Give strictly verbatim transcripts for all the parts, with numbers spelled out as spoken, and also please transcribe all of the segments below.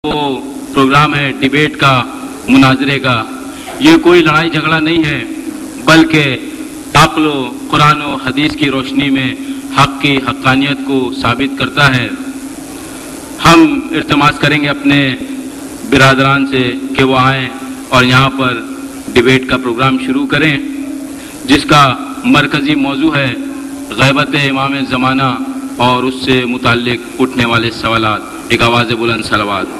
وہ پروگرام ہے ڈیبیٹ کا، مناظرے کا۔ یہ کوئی لڑائی جھگڑا نہیں ہے، بلکہ عقل و قرآن و حدیث کی روشنی میں حق کی حقانیت کو ثابت کرتا ہے۔ ہم التماس کریں گے اپنے برادران سے کہ وہ آئیں اور یہاں پر ڈیبیٹ کا پروگرام شروع کریں، جس کا مرکزی موضوع ہے غیبت امام زمانہ اور اس سے متعلق اٹھنے والے سوالات۔ ایک آواز بلند صلوات۔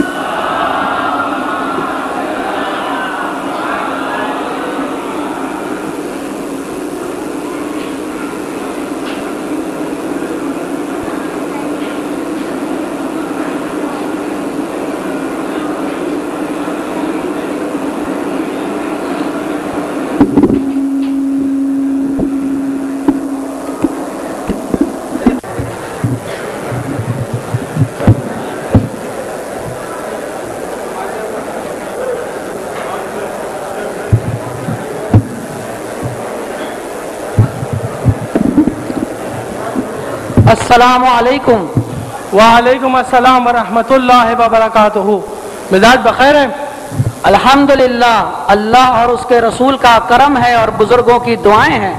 السلام علیکم۔ وعلیکم السلام ورحمۃ اللہ وبرکاتہ۔ مزاج بخیر ہے؟ الحمدللہ، اللہ اور اس کے رسول کا کرم ہے اور بزرگوں کی دعائیں ہیں۔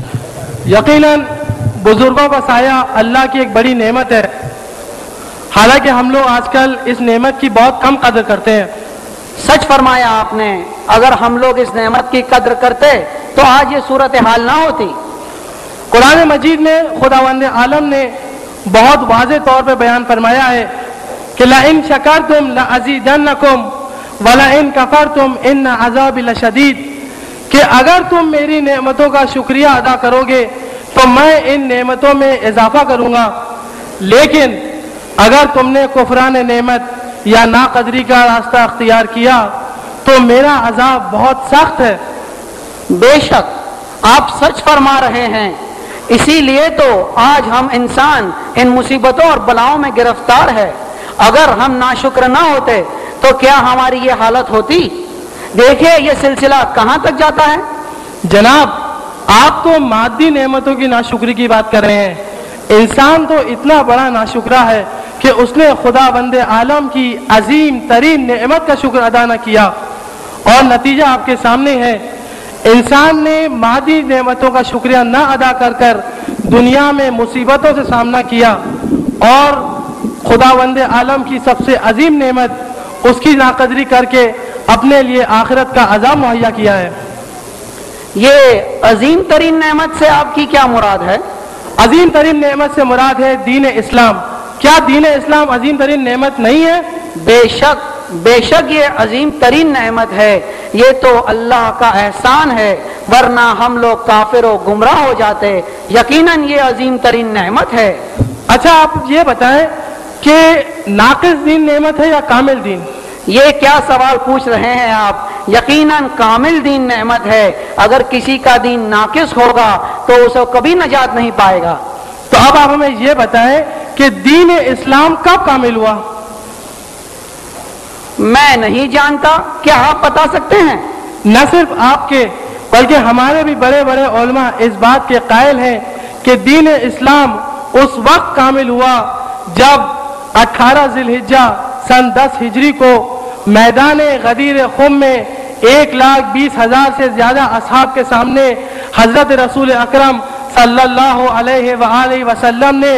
یقیناً بزرگوں کا سایہ اللہ کی ایک بڑی نعمت ہے، حالانکہ ہم لوگ آج کل اس نعمت کی بہت کم قدر کرتے ہیں۔ سچ فرمایا آپ نے، اگر ہم لوگ اس نعمت کی قدر کرتے تو آج یہ صورتحال نہ ہوتی۔ قرآن مجید میں خداوند عالم نے بہت واضح طور پہ بیان فرمایا ہے کہ لَإِن شَكَرْتُمْ لَأَزِيدَنَّكُمْ وَلَإِن كَفَرْتُمْ إِنَّ عَذَابِي لَشَدِيدٌ، کہ اگر تم میری نعمتوں کا شکریہ ادا کرو گے تو میں ان نعمتوں میں اضافہ کروں گا، لیکن اگر تم نے کفران نعمت یا ناقدری کا راستہ اختیار کیا تو میرا عذاب بہت سخت ہے۔ بے شک آپ سچ فرما رہے ہیں، اسی لیے تو آج ہم انسان ان مصیبتوں اور بلاؤں میں گرفتار ہے۔ اگر ہم ناشکر نہ ہوتے تو کیا ہماری یہ حالت ہوتی؟ دیکھیں یہ سلسلہ کہاں تک جاتا ہے۔ جناب، آپ تو مادی نعمتوں کی ناشکری کی بات کر رہے ہیں۔ انسان تو اتنا بڑا ناشکرہ ہے کہ اس نے خدا بند عالم کی عظیم ترین نعمت کا شکر ادا نہ کیا، اور نتیجہ آپ کے سامنے ہے۔ انسان نے مادی نعمتوں کا شکریہ نہ ادا کر کر دنیا میں مصیبتوں سے سامنا کیا، اور خداوند عالم کی سب سے عظیم نعمت اس کی ناقدری کر کے اپنے لیے آخرت کا عذاب مہیا کیا ہے۔ یہ عظیم ترین نعمت سے آپ کی کیا مراد ہے؟ عظیم ترین نعمت سے مراد ہے دین اسلام۔ کیا دین اسلام عظیم ترین نعمت نہیں ہے؟ بے شک بے شک یہ عظیم ترین نعمت ہے، یہ تو اللہ کا احسان ہے، ورنہ ہم لوگ کافر و گمراہ ہو جاتے۔ یقیناً یہ عظیم ترین نعمت ہے۔ اچھا آپ یہ بتائیں کہ ناقص دین نعمت ہے یا کامل دین؟ یہ کیا سوال پوچھ رہے ہیں آپ؟ یقیناً کامل دین نعمت ہے، اگر کسی کا دین ناقص ہوگا تو اسے کبھی نجات نہیں پائے گا۔ تو اب آپ ہمیں یہ بتائیں کہ دین اسلام کب کامل ہوا؟ میں نہیں جانتا، کیا آپ بتا سکتے ہیں؟ نہ صرف آپ کے بلکہ ہمارے بھی بڑے بڑے علماء اس بات کے قائل ہیں کہ دین اسلام اس وقت کامل ہوا جب اٹھارہ ذی الحجہ سن دس ہجری کو میدان غدیر خم میں ایک لاکھ بیس ہزار سے زیادہ اصحاب کے سامنے حضرت رسول اکرم صلی اللہ علیہ وآلہ وسلم نے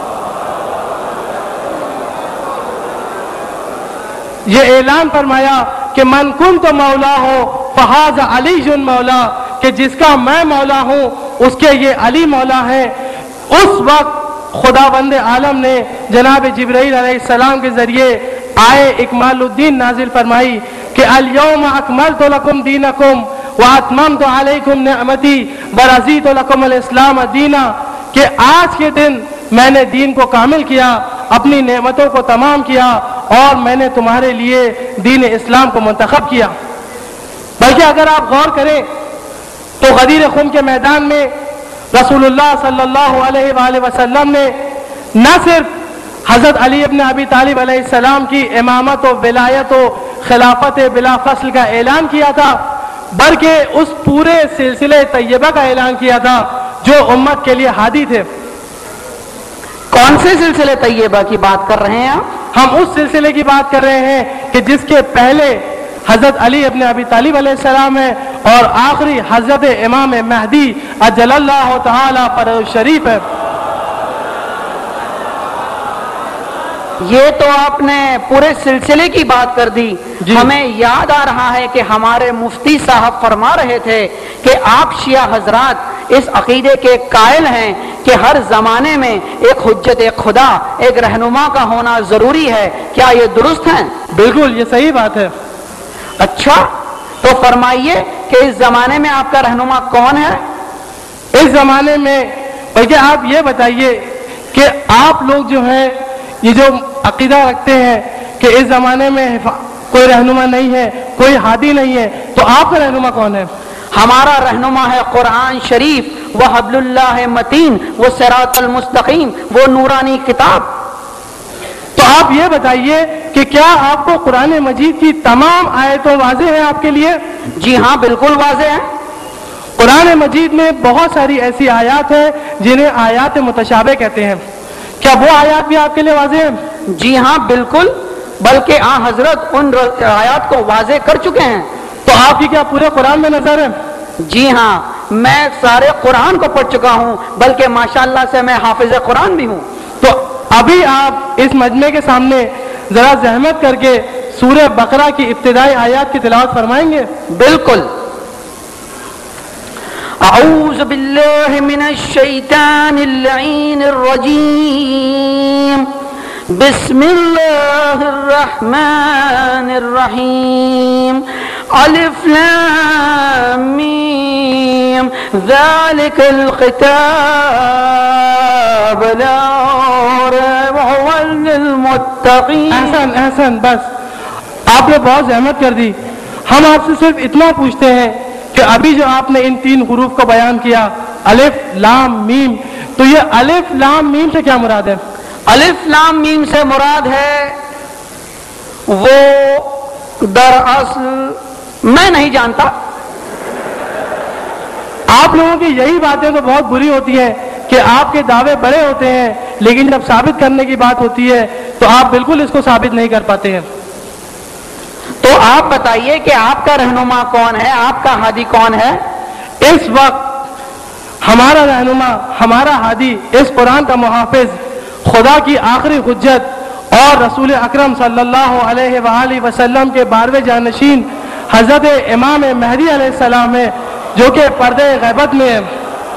یہ اعلان فرمایا کہ من کنت مولا ہو فہذا علی جن مولا، کہ جس کا میں مولا ہوں اس کے یہ علی مولا ہے۔ اس وقت خدا بند عالم نے جناب جبرائیل علیہ السلام کے ذریعے آئے اکمال الدین نازل فرمائی کہ الیوم اکملت لکم دینکم واتممت علیکم نعمتی ورضیت لکم الاسلام دینا، کہ آج کے دن میں نے دین کو کامل کیا، اپنی نعمتوں کو تمام کیا، اور میں نے تمہارے لیے دین اسلام کو منتخب کیا۔ بلکہ اگر آپ غور کریں تو غدیر خم کے میدان میں رسول اللہ صلی اللہ علیہ وآلہ وسلم نے نہ صرف حضرت علی ابن ابی طالب علیہ السلام کی امامت و ولایت و خلافت بلا فصل کا اعلان کیا تھا، بلکہ اس پورے سلسلے طیبہ کا اعلان کیا تھا جو امت کے لیے ہادی تھے۔ کون سے سلسلے طیبہ کی بات کر رہے ہیں آپ؟ ہم اس سلسلے کی بات کر رہے ہیں کہ جس کے پہلے حضرت علی ابن ابی طالب علیہ السلام ہے اور آخری حضرت امام مہدی اجل اللہ تعالی پر شریف ہے۔ یہ تو آپ نے پورے سلسلے کی بات کر دی جی۔ ہمیں یاد آ رہا ہے کہ ہمارے مفتی صاحب فرما رہے تھے کہ آپ شیعہ حضرات اس عقیدے کے قائل ہیں کہ ہر زمانے میں ایک حجت خدا، ایک رہنما کا ہونا ضروری ہے، کیا یہ درست ہے؟ بالکل، یہ صحیح بات ہے۔ اچھا، تو فرمائیے کہ اس زمانے میں آپ کا رہنما کون ہے؟ اس زمانے میں بلکہ آپ یہ بتائیے کہ آپ لوگ جو ہیں یہ جو عقیدہ رکھتے ہیں کہ اس زمانے میں کوئی رہنما نہیں ہے، کوئی ہادی نہیں ہے، تو آپ کا رہنما کون ہے؟ ہمارا رہنما ہے قرآن شریف، وہ حبل اللہ متین، وہ صراط المستقیم، وہ نورانی کتاب۔ تو آپ یہ بتائیے کہ کیا آپ کو قرآن مجید کی تمام آیتوں واضح ہیں آپ کے لیے؟ جی ہاں، بالکل واضح ہے۔ قرآن مجید میں بہت ساری ایسی آیات ہیں جنہیں آیات متشابہ کہتے ہیں، کیا وہ آیات بھی آپ کے لیے واضح ہیں؟ جی ہاں بالکل، بلکہ آن حضرت ان آیات کو واضح کر چکے ہیں۔ تو آپ کی کیا پورے قرآن میں نظر ہے؟ جی ہاں، میں سارے قرآن کو پڑھ چکا ہوں، بلکہ ماشاءاللہ سے میں حافظ قرآن بھی ہوں۔ تو ابھی آپ اس مجمع کے سامنے ذرا زحمت کر کے سورہ بقرہ کی ابتدائی آیات کی تلاوت فرمائیں گے؟ بالکل۔ اعوذ باللہ من الشیطان اللعین الرجیم، بسم اللہ الرحمن الرحیم، الف لام میم، ذالک الکتاب لا ریب ھدی للمتقین۔ احسن احسن، بس آپ نے بہت زحمت کر دی۔ ہم آپ سے صرف اتنا پوچھتے ہیں کہ ابھی جو آپ نے ان تین حروف کو بیان کیا، الف لام میم، تو یہ الف لام میم سے کیا مراد ہے؟ الف لام میم سے مراد ہے وہ دراصل میں نہیں جانتا۔ آپ لوگوں کی یہی باتیں تو بہت بری ہوتی ہیں کہ آپ کے دعوے بڑے ہوتے ہیں لیکن جب ثابت کرنے کی بات ہوتی ہے تو آپ بالکل اس کو ثابت نہیں کر پاتے ہیں۔ تو آپ بتائیے کہ آپ کا رہنما کون ہے، آپ کا ہادی کون ہے؟ اس وقت ہمارا رہنما، ہمارا ہادی، اس قرآن کا محافظ، خدا کی آخری حجت اور رسول اکرم صلی اللہ علیہ وآلہ وسلم کے بارہویں جانشین حضرت امام مہدی علیہ السلام ہے، جو کہ پردے غیبت میں ہے۔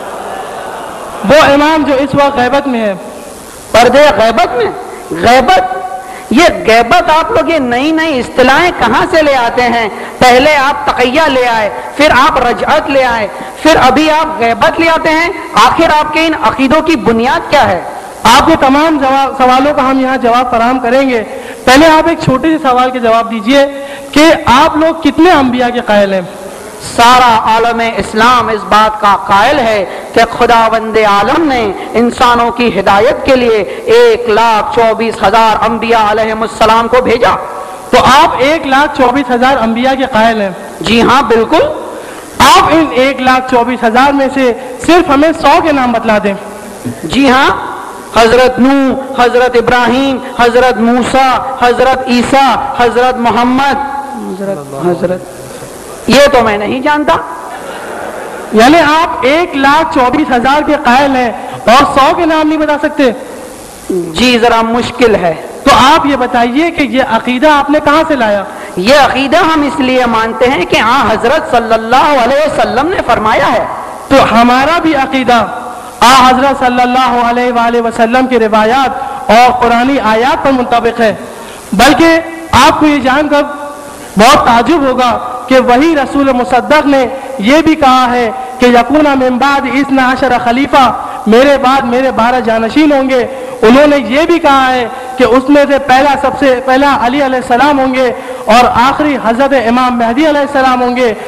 وہ امام جو اس وقت غیبت میں ہے۔ پردے غیبت میں؟ غیبت، یہ غیبت آپ لوگ یہ نئی نئی اصطلاحیں کہاں سے لے آتے ہیں؟ پہلے آپ تقیہ لے آئے، پھر آپ رجعت لے آئے، پھر ابھی آپ غیبت لے آتے ہیں۔ آخر آپ کے ان عقیدوں کی بنیاد کیا ہے؟ آپ کے تمام جواب سوالوں کا ہم یہاں جواب فراہم کریں گے۔ پہلے آپ ایک چھوٹے سے سوال کے جواب دیجئے کہ آپ لوگ کتنے انبیاء کے قائل ہیں؟ سارا عالم اسلام اس بات کا قائل ہے کہ خداوند عالم نے انسانوں کی ہدایت کے لیے ایک لاکھ چوبیس ہزار انبیاء علیہ السلام کو بھیجا۔ تو آپ ایک لاکھ چوبیس ہزار انبیاء کے قائل ہیں؟ جی ہاں بالکل۔ آپ ان ایک لاکھ چوبیس ہزار میں سے صرف ہمیں سو کے نام بتلا دیں۔ جی ہاں، حضرت نوح، حضرت ابراہیم، حضرت موسیٰ، حضرت عیسیٰ، حضرت محمد، حضرت یہ تو میں نہیں جانتا۔ یعنی آپ ایک لاکھ چوبیس ہزار کے قائل ہیں اور سو کے نام نہیں بتا سکتے؟ جی ذرا مشکل ہے۔ تو آپ یہ بتائیے کہ یہ عقیدہ آپ نے کہاں سے لایا؟ یہ عقیدہ ہم اس لیے مانتے ہیں کہ ہاں حضرت صلی اللہ علیہ وسلم نے فرمایا ہے۔ تو ہمارا بھی عقیدہ آ حضرت صلی اللہ علیہ وآلہ وسلم کی روایات اور قرآنی آیات پر منطبق ہے۔ بلکہ آپ کو یہ جان کر بہت تعجب ہوگا کہ وہی رسول مصدق نے یہ بھی کہا ہے کہ یکون من بعد اثنا عشر خلیفہ، میرے بعد میرے بارہ جانشین ہوں گے۔ انہوں نے یہ بھی کہا ہے کہ اس میں سے پہلا سب سے پہلا علی علیہ السلام ہوں گے اور آخری حضرت امام مہدی علیہ السلام ہوں گے۔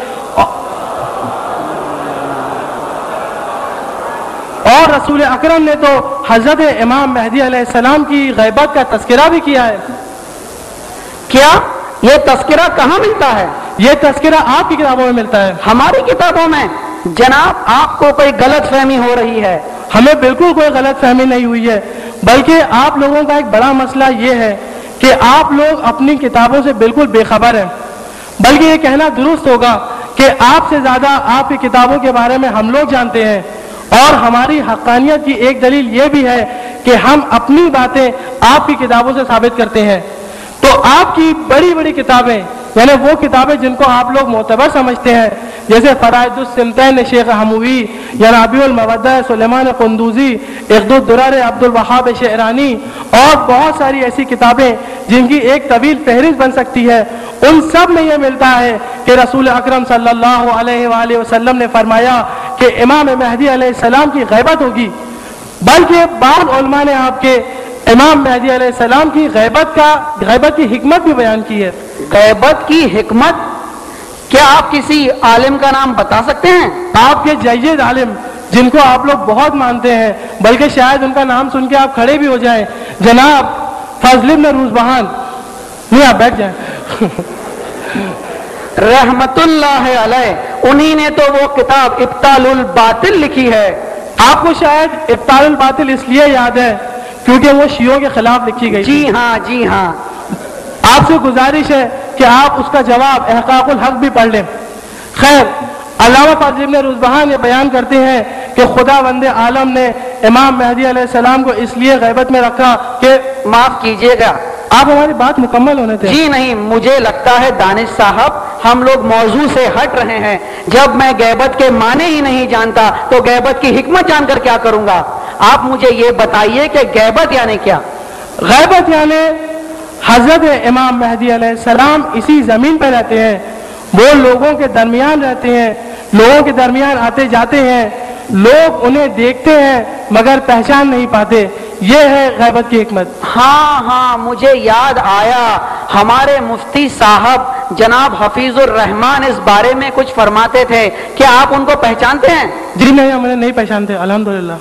اور رسول اکرم نے تو حضرت امام مہدی علیہ السلام کی غیبت کا تذکرہ بھی کیا ہے۔ کیا یہ تذکرہ کہاں ملتا ہے؟ یہ تذکرہ آپ کی کتابوں میں ملتا ہے؟ ہماری کتابوں میں؟ جناب آپ کو کوئی غلط فہمی ہو رہی ہے۔ ہمیں بالکل کوئی غلط فہمی نہیں ہوئی ہے، بلکہ آپ لوگوں کا ایک بڑا مسئلہ یہ ہے کہ آپ لوگ اپنی کتابوں سے بالکل بے خبر ہیں، بلکہ یہ کہنا درست ہوگا کہ آپ سے زیادہ آپ کی کتابوں کے بارے میں ہم لوگ جانتے ہیں، اور ہماری حقانیت کی ایک دلیل یہ بھی ہے کہ ہم اپنی باتیں آپ کی کتابوں سے ثابت کرتے ہیں۔ تو آپ کی بڑی بڑی کتابیں، یعنی وہ کتابیں جن کو آپ لوگ معتبر سمجھتے ہیں، جیسے فرائض السمتین شیخ حموی، یا رابع المودہ سلیمان قندوزی، اقد الدرر عبد الوہاب شعرانی، اور بہت ساری ایسی کتابیں جن کی ایک طویل فہرست بن سکتی ہے، ان سب میں یہ ملتا ہے کہ رسول اکرم صلی اللہ علیہ وآلہ وسلم نے فرمایا کہ امام مہدی علیہ السلام کی غیبت ہوگی، بلکہ بعض علماء نے آپ کے امام مہدی علیہ السلام کی غیبت کا غیبت کی حکمت بھی بیان کی ہے۔ غیبت کی حکمت، کیا آپ کسی عالم کا نام بتا سکتے ہیں؟ آپ کے جید عالم جن کو آپ لوگ بہت مانتے ہیں، بلکہ شاید ان کا نام سن کے آپ کھڑے بھی ہو جائیں، جناب فضل ابن روزبہان، نہیں آپ بیٹھ جائیں رحمت اللہ علیہ، انہی نے تو وہ کتاب ابطال الباطل لکھی ہے۔ آپ کو شاید ابطال الباطل اس لیے یاد ہے کیونکہ وہ شیعوں کے خلاف لکھی گئی۔ جی ہاں جی ہاں، آپ سے گزارش ہے کہ آپ اس کا جواب احقاق الحق بھی پڑھ لیں۔ خیر، علامہ فضل ابن روزبہان یہ بیان کرتے ہیں کہ خدا بند عالم نے امام مہدی علیہ السلام کو اس لیے غیبت میں رکھا کہ معاف کیجئے گا، آپ ہماری بات مکمل ہونے تھے۔ جی نہیں، مجھے لگتا ہے دانش صاحب ہم لوگ موضوع سے ہٹ رہے ہیں۔ جب میں غیبت کے معنی ہی نہیں جانتا تو غیبت کی حکمت جان کر کیا کروں گا؟ آپ مجھے یہ بتائیے کہ غیبت یعنی کیا؟ غیبت یعنی حضرت امام مہدی علیہ السلام اسی زمین پہ رہتے ہیں، وہ لوگوں کے درمیان رہتے ہیں، لوگوں کے درمیان آتے جاتے ہیں، لوگ انہیں دیکھتے ہیں مگر پہچان نہیں پاتے، یہ ہے غیبت کی حکمت۔ ہاں ہاں، مجھے یاد آیا، ہمارے مفتی صاحب جناب حفیظ الرحمان اس بارے میں کچھ فرماتے تھے، کیا آپ ان کو پہچانتے ہیں؟ جی نہیں، ہم انہیں نہیں پہچانتے الحمدللہ۔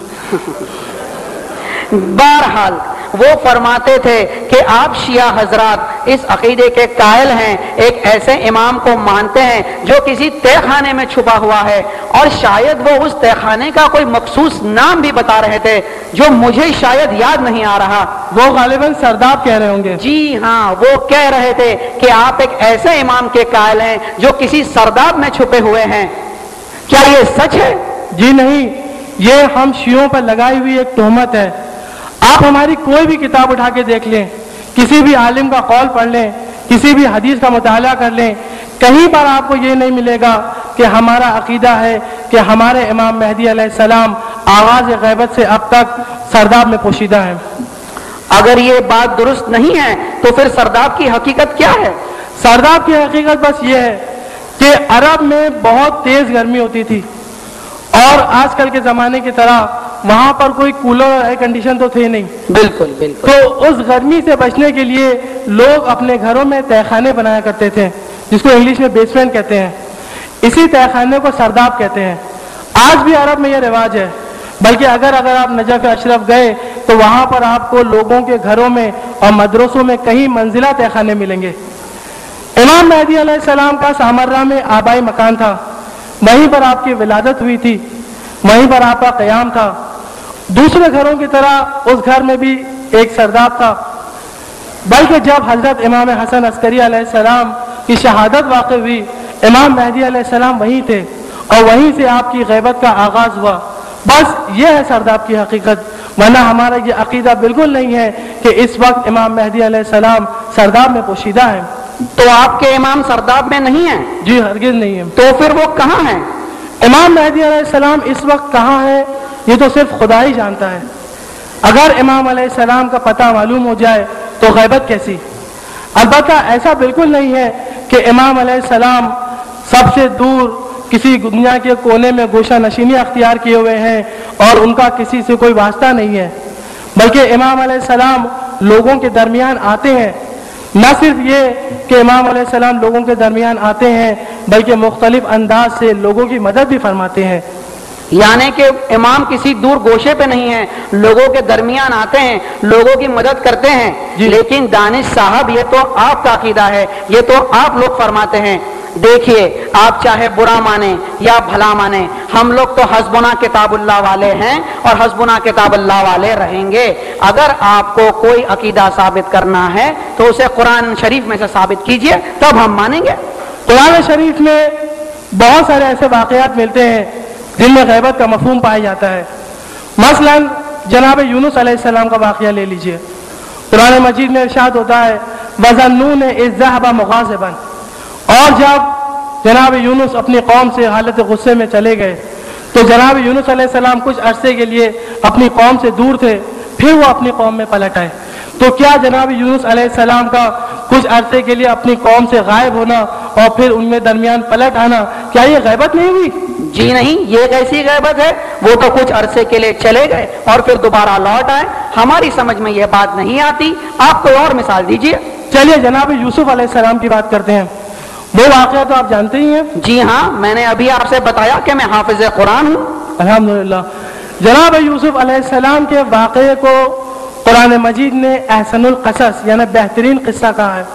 بہرحال وہ فرماتے تھے کہ آپ شیعہ حضرات اس عقیدے کے قائل ہیں، ایک ایسے امام کو مانتے ہیں جو کسی تہ خانے میں چھپا ہوا ہے، اور شاید وہ اس تہ خانے کا کوئی مخصوص نام بھی بتا رہے تھے جو مجھے شاید یاد نہیں آ رہا۔ وہ غالباً سرداب کہہ رہے ہوں گے۔ جی ہاں، وہ کہہ رہے تھے کہ آپ ایک ایسے امام کے قائل ہیں جو کسی سرداب میں چھپے ہوئے ہیں، کیا یہ سچ ہے؟ جی نہیں، یہ ہم شیعوں پر لگائی ہوئی ایک تہمت ہے۔ آپ ہماری کوئی بھی کتاب اٹھا کے دیکھ لیں، کسی بھی عالم کا قول پڑھ لیں، کسی بھی حدیث کا مطالعہ کر لیں، کہیں پر آپ کو یہ نہیں ملے گا کہ ہمارا عقیدہ ہے کہ ہمارے امام مہدی علیہ السلام آغاز غیبت سے اب تک سرداب میں پوشیدہ ہیں۔ اگر یہ بات درست نہیں ہے تو پھر سرداب کی حقیقت کیا ہے؟ سرداب کی حقیقت بس یہ ہے کہ عرب میں بہت تیز گرمی ہوتی تھی، اور آج کل کے زمانے کی طرح وہاں پر کوئی کولر اور ایئر کنڈیشن تو تھے نہیں۔ بالکل بالکل۔ تو اس گرمی سے بچنے کے لیے لوگ اپنے گھروں میں تہ خانے بنایا کرتے تھے، جس کو انگلش میں بیسمنٹ کہتے ہیں۔ اسی تہ خانے کو سرداب کہتے ہیں۔ آج بھی عرب میں یہ رواج ہے، بلکہ اگر اگر آپ نجف اشرف گئے تو وہاں پر آپ کو لوگوں کے گھروں میں اور مدرسوں میں کہیں منزلہ تہ خانے ملیں گے۔ امام مہدی علیہ السلام کا سامرہ میں آبائی مکان تھا، وہیں پر آپ کی ولادت ہوئی تھی، وہیں پر آپ کا قیام تھا۔ دوسرے گھروں کی طرح اس گھر میں بھی ایک سرداب تھا، بلکہ جب حضرت امام حسن عسکری علیہ السلام کی شہادت واقع ہوئی، امام مہدی علیہ السلام وہیں تھے، اور وہیں سے آپ کی غیبت کا آغاز ہوا۔ بس یہ ہے سرداب کی حقیقت، ورنہ ہمارا یہ عقیدہ بالکل نہیں ہے کہ اس وقت امام مہدی علیہ السلام سرداب میں پوشیدہ ہیں۔ تو آپ کے امام سرداب میں نہیں ہیں؟ جی ہرگز نہیں ہے۔ تو پھر وہ کہاں ہیں؟ امام مہدی علیہ السلام اس وقت کہاں ہے یہ تو صرف خدا ہی جانتا ہے۔ اگر امام علیہ السلام کا پتہ معلوم ہو جائے تو غیبت کیسی؟ البتہ ایسا بالکل نہیں ہے کہ امام علیہ السلام سب سے دور کسی دنیا کے کونے میں گوشہ نشینی اختیار کیے ہوئے ہیں اور ان کا کسی سے کوئی واسطہ نہیں ہے، بلکہ امام علیہ السلام لوگوں کے درمیان آتے ہیں۔ نہ صرف یہ کہ امام علیہ السلام لوگوں کے درمیان آتے ہیں، بلکہ مختلف انداز سے لوگوں کی مدد بھی فرماتے ہیں۔ یعنی کہ امام کسی دور گوشے پہ نہیں ہیں، لوگوں کے درمیان آتے ہیں، لوگوں کی مدد کرتے ہیں۔ جی۔ لیکن دانش صاحب، یہ تو آپ کا عقیدہ ہے، یہ تو آپ لوگ فرماتے ہیں دیکھیے آپ چاہے برا مانیں یا بھلا مانیں، ہم لوگ تو حسبنا کتاب اللہ والے ہیں اور حسبنا کتاب اللہ والے رہیں گے۔ اگر آپ کو کوئی عقیدہ ثابت کرنا ہے تو اسے قرآن شریف میں سے ثابت کیجئے، تب ہم مانیں گے۔ قرآن شریف میں بہت سارے ایسے واقعات ملتے ہیں جن میں غیبت کا مفہوم پایا جاتا ہے۔ مثلا جناب یونس علیہ السلام کا واقعہ لے لیجئے۔ قرآن مجید میں ارشاد ہوتا ہے وَظَنُّونَ إِذْ ذَهَبَ مُغَاضِبًا، اور جب جناب یونس اپنی قوم سے حالت غصے میں چلے گئے تو جناب یونس علیہ السلام کچھ عرصے کے لیے اپنی قوم سے دور تھے، پھر وہ اپنی قوم میں پلٹ آئے۔ تو کیا جناب یونس علیہ السلام کا کچھ عرصے کے لیے اپنی قوم سے غائب ہونا اور پھر ان میں درمیان پلٹ آنا، کیا یہ غیبت نہیں ہوئی؟ جی نہیں، یہ کیسی غیبت ہے؟ وہ تو کچھ عرصے کے لیے چلے گئے اور پھر دوبارہ لوٹ آئے۔ ہماری سمجھ میں یہ بات نہیں آتی، آپ کوئی اور مثال دیجیے۔ چلیے جناب یوسف علیہ السلام کی بات کرتے ہیں۔ وہ واقعہ تو آپ جانتے ہی ہیں۔ جی ہاں، میں نے ابھی آپ سے بتایا کہ میں حافظ قرآن ہوں۔ الحمدللہ۔ جناب یوسف علیہ السلام کے واقعے کو قرآن مجید نے احسن القصص یعنی بہترین قصہ کہا ہے۔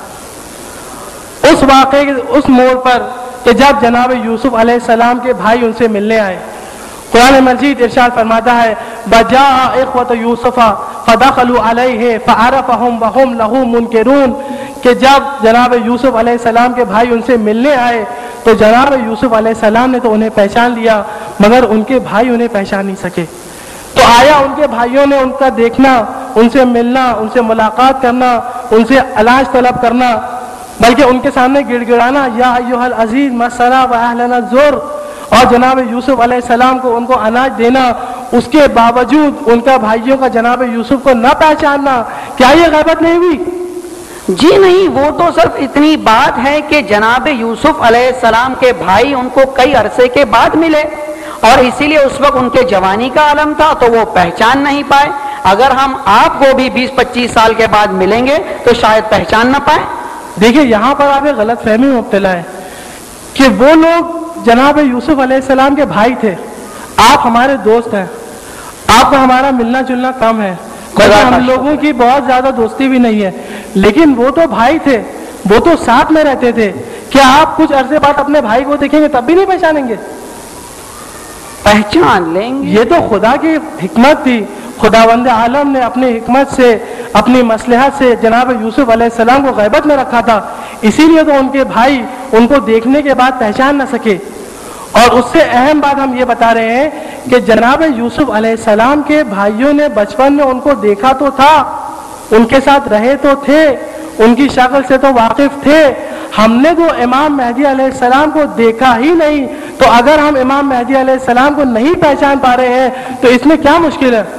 اس واقعے اس موڑ پر کہ جب جناب یوسف علیہ السلام کے بھائی ان سے ملنے آئے، قرآن مجید ارشاد فرماتا ہے بَجَاءَ إِخْوَةُ يُوسُفَ فَدَخَلُوا عَلَيْهِ فَعَرَفَهُمْ وَهُمْ لَهُ مُنْكِرُونَ، کہ جب جناب یوسف علیہ السلام کے بھائی ان سے ملنے آئے تو جناب یوسف علیہ السلام نے تو انہیں پہچان لیا مگر ان کے بھائی انہیں پہچان نہیں سکے۔ تو آیا ان کے بھائیوں نے ان کا دیکھنا، ان سے ملنا، ان سے ملاقات کرنا، ان سے علاج طلب کرنا، بلکہ ان کے سامنے گڑ گڑانا یا ایھا العزیز مسنا واہلنا الزر، اور جناب یوسف علیہ السلام کو ان کو اناج دینا، اس کے باوجود ان کا بھائیوں کا جناب یوسف کو نہ پہچاننا، کیا یہ غیبت نہیں ہوئی؟ جی نہیں، وہ تو صرف اتنی بات ہے کہ جناب یوسف علیہ السلام کے بھائی ان کو کئی عرصے کے بعد ملے اور اسی لیے اس وقت ان کے جوانی کا عالم تھا تو وہ پہچان نہیں پائے۔ اگر ہم آپ کو بھی بیس پچیس سال کے بعد ملیں گے تو شاید پہچان نہ پائیں۔ دیکھیے یہاں پر آپ ایک غلط فہمی میں مبتلا ہے کہ وہ لوگ جناب یوسف علیہ السلام کے بھائی تھے، آپ ہمارے دوست ہیں، آپ کا ہمارا ملنا جلنا کم ہے، ہم لوگوں کی بہت زیادہ دوستی بھی نہیں ہے، لیکن وہ تو بھائی تھے، وہ تو ساتھ میں رہتے تھے، کیا آپ کچھ عرصے بعد اپنے بھائی کو دیکھیں گے تب بھی نہیں پہچانیں گے؟ پہچان لیں گے۔ یہ تو خدا کی حکمت تھی، خداوند عالم نے اپنی حکمت سے اپنی مصلحت سے جناب یوسف علیہ السلام کو غیبت میں رکھا تھا، اسی لیے تو ان کے بھائی ان کو دیکھنے کے بعد پہچان نہ سکے۔ اور اس سے اہم بات ہم یہ بتا رہے ہیں کہ جناب یوسف علیہ السلام کے بھائیوں نے بچپن میں ان کو دیکھا تو تھا، ان کے ساتھ رہے تو تھے، ان کی شکل سے تو واقف تھے، ہم نے تو امام مہدی علیہ السلام کو دیکھا ہی نہیں، تو اگر ہم امام مہدی علیہ السلام کو نہیں پہچان پا رہے ہیں تو اس میں کیا مشکل ہے؟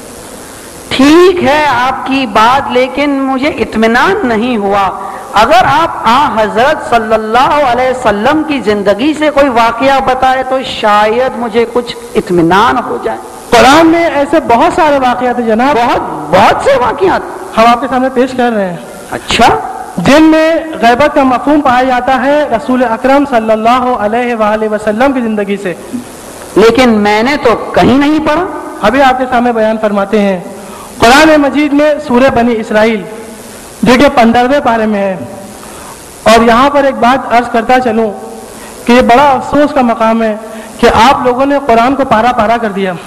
ٹھیک ہے آپ کی بات، لیکن مجھے اطمینان نہیں ہوا۔ اگر آپ آ حضرت صلی اللہ علیہ وسلم کی زندگی سے کوئی واقعہ بتائے تو شاید مجھے کچھ اطمینان ہو جائے۔ قرآن میں ایسے بہت سارے واقعات ہیں جناب، بہت بہت سے واقعات ہم آپ کے سامنے پیش کر رہے ہیں، اچھا، جن میں غیبت کا مفہوم پایا جاتا ہے رسول اکرم صلی اللہ علیہ وآلہ وسلم کی زندگی سے، لیکن میں نے تو کہیں نہیں پڑھا۔ ابھی آپ کے سامنے بیان فرماتے ہیں۔ قرآن مجید میں سورہ بنی اسرائیل جو کہ پندرہویں پارے میں ہے، اور یہاں پر ایک بات عرض کرتا چلوں کہ یہ بڑا افسوس کا مقام ہے کہ آپ لوگوں نے قرآن کو پارا پارا کر دیا۔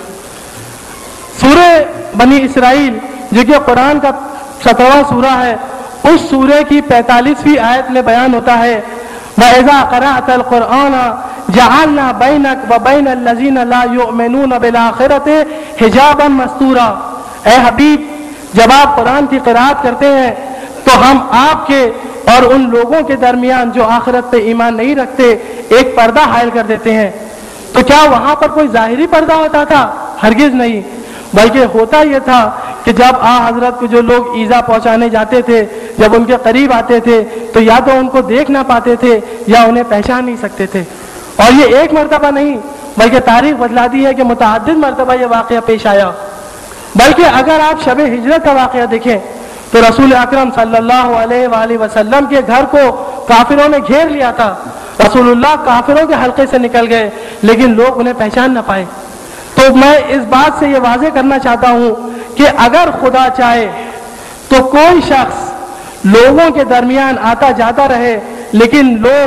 سورہ بنی اسرائیل جو کہ قرآن کا سترواں سورہ ہے، اس سورہ کی پینتالیسویں آیت میں بیان ہوتا ہے وَإِذَا قَرَأْتَ الْقُرْآنَ جَعَلْنَا بَيْنَكَ وَبَيْنَ الَّذِينَ لَا يُؤْمِنُونَ بِالْآخِرَةِ حِجَابًا مَسْتُورًا، اے حبیب جب آپ قرآن کی قرأت کرتے ہیں تو ہم آپ کے اور ان لوگوں کے درمیان جو آخرت پہ ایمان نہیں رکھتے ایک پردہ حائل کر دیتے ہیں۔ تو کیا وہاں پر کوئی ظاہری پردہ ہوتا تھا؟ ہرگز نہیں، بلکہ ہوتا یہ تھا کہ جب آ حضرت کو جو لوگ ایذا پہنچانے جاتے تھے، جب ان کے قریب آتے تھے تو یا تو ان کو دیکھ نہ پاتے تھے یا انہیں پہچان نہیں سکتے تھے۔ اور یہ ایک مرتبہ نہیں بلکہ تاریخ بدلا دی ہے کہ متعدد مرتبہ یہ واقعہ پیش آیا۔ بلکہ اگر آپ شب ہجرت کا واقعہ دیکھیں تو رسول اکرم صلی اللہ علیہ وآلہ وسلم کے گھر کو کافروں نے گھیر لیا تھا، رسول اللہ کافروں کے حلقے سے نکل گئے لیکن لوگ انہیں پہچان نہ پائے۔ تو میں اس بات سے یہ واضح کرنا چاہتا ہوں کہ اگر خدا چاہے تو کوئی شخص لوگوں کے درمیان آتا جاتا رہے لیکن لوگ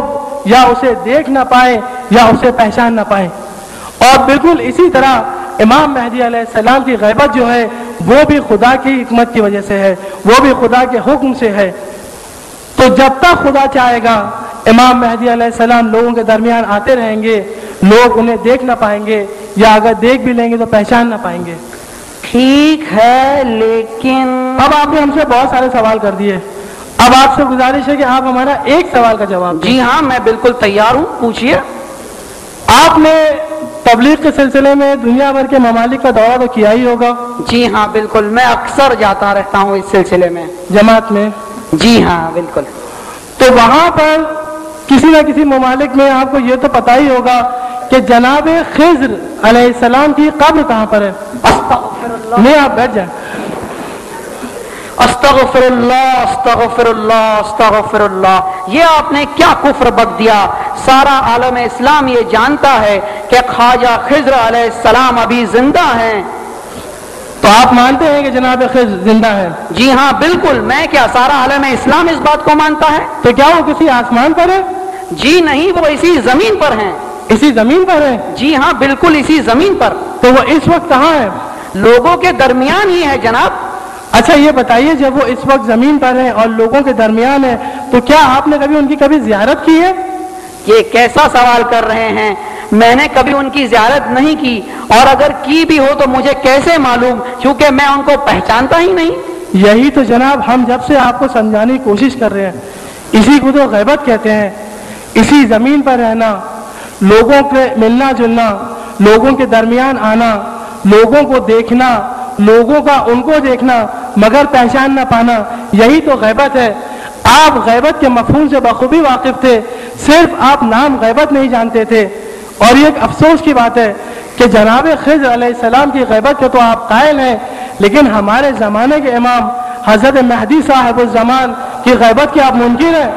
یا اسے دیکھ نہ پائیں یا اسے پہچان نہ پائیں۔ اور بالکل اسی طرح امام مہدی علیہ السلام کی غیبت جو ہے وہ بھی خدا کی حکمت کی وجہ سے ہے، وہ بھی خدا کے حکم سے ہے۔ تو جب تک خدا چاہے گا امام مہدی علیہ السلام لوگوں کے درمیان آتے رہیں گے، لوگ انہیں دیکھ نہ پائیں گے، یا اگر دیکھ بھی لیں گے تو پہچان نہ پائیں گے۔ ٹھیک ہے، لیکن اب آپ نے ہم سے بہت سارے سوال کر دیے، اب آپ سے گزارش ہے کہ آپ ہمارا ایک سوال کا جواب دیں۔ جی ہاں، میں بالکل تیار ہوں، پوچھیے۔ آپ نے تبلیغ کے سلسلے میں دنیا بھر کے ممالک کا دورہ تو کیا ہی ہوگا؟ جی ہاں بالکل، میں اکثر جاتا رہتا ہوں اس سلسلے میں۔ جماعت میں؟ جی ہاں بالکل۔ تو وہاں پر کسی نہ کسی ممالک میں آپ کو یہ تو پتا ہی ہوگا کہ جناب خضر علیہ السلام کی قبر کہاں پر ہے؟ استغفر اللہ، نہیں، آپ بیٹھ جائیں۔ استغفر اللہ استغفر اللہ استغفر اللہ، یہ آپ نے کیا کفر بک دیا؟ سارا عالم اسلام یہ جانتا ہے کہ خواجہ خضر علیہ السلام ابھی زندہ ہیں۔ تو آپ مانتے ہیں کہ جناب خضر زندہ ہے؟ جی ہاں بالکل، میں کیا سارا عالم اسلام اس بات کو مانتا ہے؟ تو کیا وہ کسی آسمان پر ہے؟ جی نہیں، وہ اسی زمین پر ہیں۔ اسی زمین پر ہے؟ جی ہاں بالکل اسی زمین پر۔ تو وہ اس وقت کہاں ہے؟ لوگوں کے درمیان ہی ہے جناب۔ اچھا یہ بتائیے، جب وہ اس وقت زمین پر ہے اور لوگوں کے درمیان ہے تو کیا آپ نے کبھی ان کی کبھی زیارت کی ہے؟ یہ کیسا سوال کر رہے ہیں؟ میں نے کبھی ان کی زیارت نہیں کی، اور اگر کی بھی ہو تو مجھے کیسے معلوم، کیونکہ میں ان کو پہچانتا ہی نہیں۔ یہی تو جناب ہم جب سے آپ کو سمجھانے کی کوشش کر رہے ہیں، اسی کو تو غیبت کہتے ہیں۔ اسی زمین پر رہنا، لوگوں کے ملنا جلنا، لوگوں کے درمیان آنا، لوگوں کو دیکھنا، لوگوں کا ان کو دیکھنا مگر پہچان نہ پانا، یہی تو غیبت ہے۔ آپ غیبت کے مفہوم سے بخوبی واقف تھے، صرف آپ نام غیبت نہیں جانتے تھے۔ اور یہ ایک افسوس کی بات ہے کہ جناب خضر علیہ السلام کی غیبت کے تو آپ قائل ہیں، لیکن ہمارے زمانے کے امام حضرت مہدی صاحب الزمان کی غیبت کے آپ منکر ہیں۔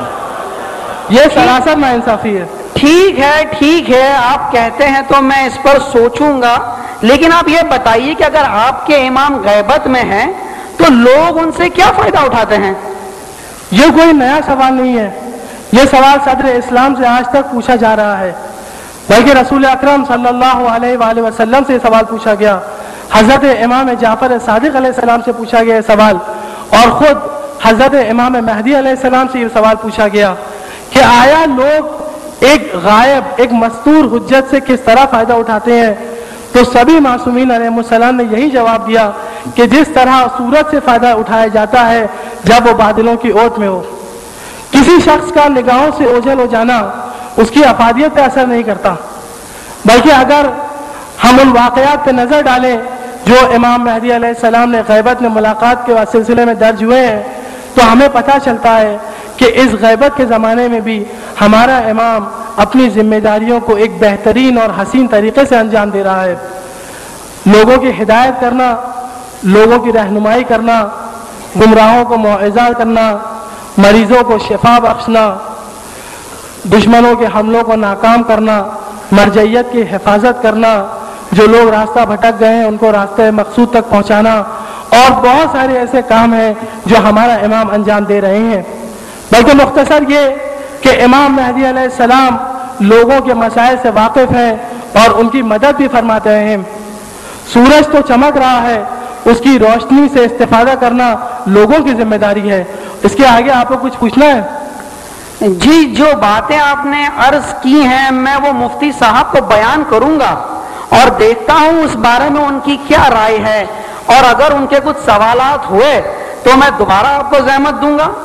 یہ سراسر ناانصافی ہے۔ ٹھیک ہے ٹھیک ہے، آپ کہتے ہیں تو میں اس پر سوچوں گا، لیکن آپ یہ بتائیے کہ اگر آپ کے امام غیبت میں ہیں تو لوگ ان سے کیا فائدہ اٹھاتے ہیں؟ یہ کوئی نیا سوال نہیں ہے، یہ سوال صدر اسلام سے آج تک پوچھا جا رہا ہے، بلکہ رسول اکرم صلی اللہ علیہ وآلہ وسلم سے یہ سوال پوچھا گیا، حضرت امام جعفر صادق علیہ السلام سے پوچھا گیا یہ سوال، اور خود حضرت امام مہدی علیہ السلام سے یہ سوال پوچھا گیا کہ آیا لوگ ایک غائب ایک مستور حجت سے کس طرح فائدہ اٹھاتے ہیں؟ تو سبھی معصومین علیہ السلام نے یہی جواب دیا کہ جس طرح سورج سے فائدہ اٹھایا جاتا ہے جب وہ بادلوں کی اوٹ میں ہو۔ کسی شخص کا نگاہوں سے اوجھل ہو جانا اس کی افادیت پہ اثر نہیں کرتا، بلکہ اگر ہم ان واقعات پہ نظر ڈالیں جو امام مہدی علیہ السلام نے غیبت میں ملاقات کے سلسلے میں درج ہوئے ہیں، تو ہمیں پتہ چلتا ہے کہ اس غیبت کے زمانے میں بھی ہمارا امام اپنی ذمہ داریوں کو ایک بہترین اور حسین طریقے سے انجام دے رہا ہے۔ لوگوں کی ہدایت کرنا، لوگوں کی رہنمائی کرنا، گمراہوں کو موعظہ کرنا، مریضوں کو شفا بخشنا، دشمنوں کے حملوں کو ناکام کرنا، مرجعیت کی حفاظت کرنا، جو لوگ راستہ بھٹک گئے ہیں ان کو راستہ مقصود تک پہنچانا، اور بہت سارے ایسے کام ہیں جو ہمارا امام انجام دے رہے ہیں۔ بلکہ مختصر یہ کہ امام مہدی علیہ السلام لوگوں کے مسائل سے واقف ہیں اور ان کی مدد بھی فرماتے ہیں۔ سورج تو چمک رہا ہے، اس کی روشنی سے استفادہ کرنا لوگوں کی ذمہ داری ہے۔ اس کے آگے آپ کو کچھ پوچھنا ہے؟ جی، جو باتیں آپ نے عرض کی ہیں میں وہ مفتی صاحب کو بیان کروں گا اور دیکھتا ہوں اس بارے میں ان کی کیا رائے ہے، اور اگر ان کے کچھ سوالات ہوئے تو میں دوبارہ آپ کو زحمت دوں گا۔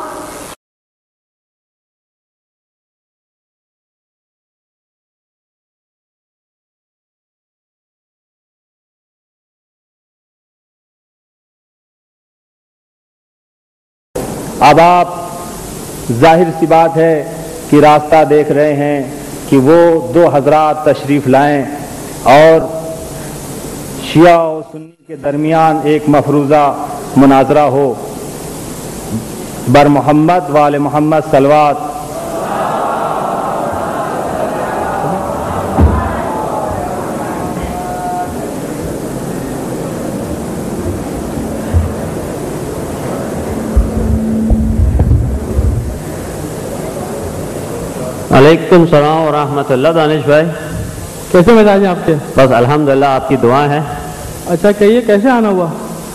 اب آپ ظاہر سی بات ہے کہ راستہ دیکھ رہے ہیں کہ وہ دو حضرات تشریف لائیں اور شیعہ و سنی کے درمیان ایک مفروضہ مناظرہ ہو، بر محمد وآل محمد صلوات۔ علیکم السلام ورحمۃ اللہ. دانش بھائی کیسے مزاج ہیں آپ کے؟ بس الحمدللہ آپ کی دعا ہے. اچھا کہیے کیسے آنا ہوا؟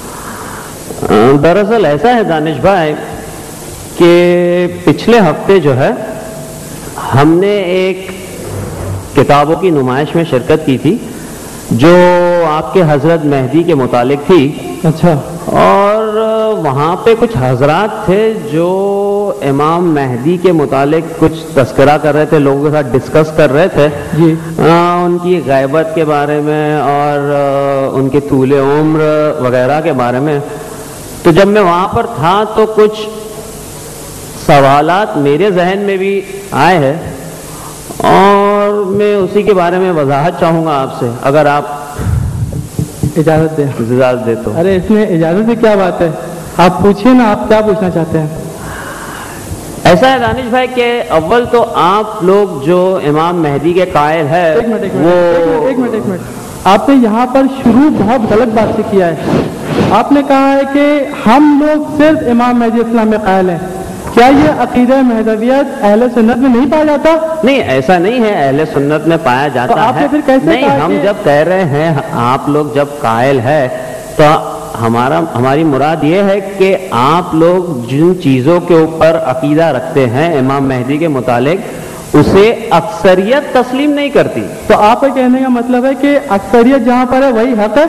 دراصل ایسا ہے دانش بھائی کہ پچھلے ہفتے جو ہے ہم نے ایک کتابوں کی نمائش میں شرکت کی تھی جو آپ کے حضرت مہدی کے متعلق تھی. اچھا. اور وہاں پہ کچھ حضرات تھے جو امام مہدی کے متعلق کچھ تذکرہ کر رہے تھے, لوگوں کے ساتھ ڈسکس کر رہے تھے جی ان کی غیبت کے بارے میں اور ان کے طول عمر وغیرہ کے بارے میں. تو جب میں وہاں پر تھا تو کچھ سوالات میرے ذہن میں بھی آئے ہیں اور میں اسی کے بارے میں وضاحت چاہوں گا آپ سے, اگر آپ اجازت دیں. اجازت دے تو. ارے اس میں اجازت کی کیا بات ہے, آپ پوچھیے نا, آپ کیا پوچھنا چاہتے ہیں؟ ایسا ہے دانش بھائی کہ اول تو آپ لوگ جو امام مہدی کے قائل ہے ایک منٹ ایک وہ منٹ ایک منٹ ایک منٹ آپ نے یہاں پر شروع بہت غلط بات سے کیا ہے. آپ نے کہا ہے کہ ہم لوگ صرف امام مہدی اسلام میں قائل ہیں. کیا یہ عقیدہ مہدویت اہل سنت میں نہیں پایا جاتا؟ نہیں, ایسا نہیں ہے, اہل سنت میں پایا جاتا تو آپ ہے. نے پھر کیسے نہیں, کہا ہم کہ- جب کہہ رہے ہیں آپ لوگ جب قائل ہے تو ہمارا ہماری مراد یہ ہے کہ آپ لوگ جن چیزوں کے اوپر عقیدہ رکھتے ہیں امام مہدی کے متعلق اسے اکثریت تسلیم نہیں کرتی. تو آپ کا کہنے کا مطلب ہے کہ اکثریت جہاں پر ہے وہی حق ہے؟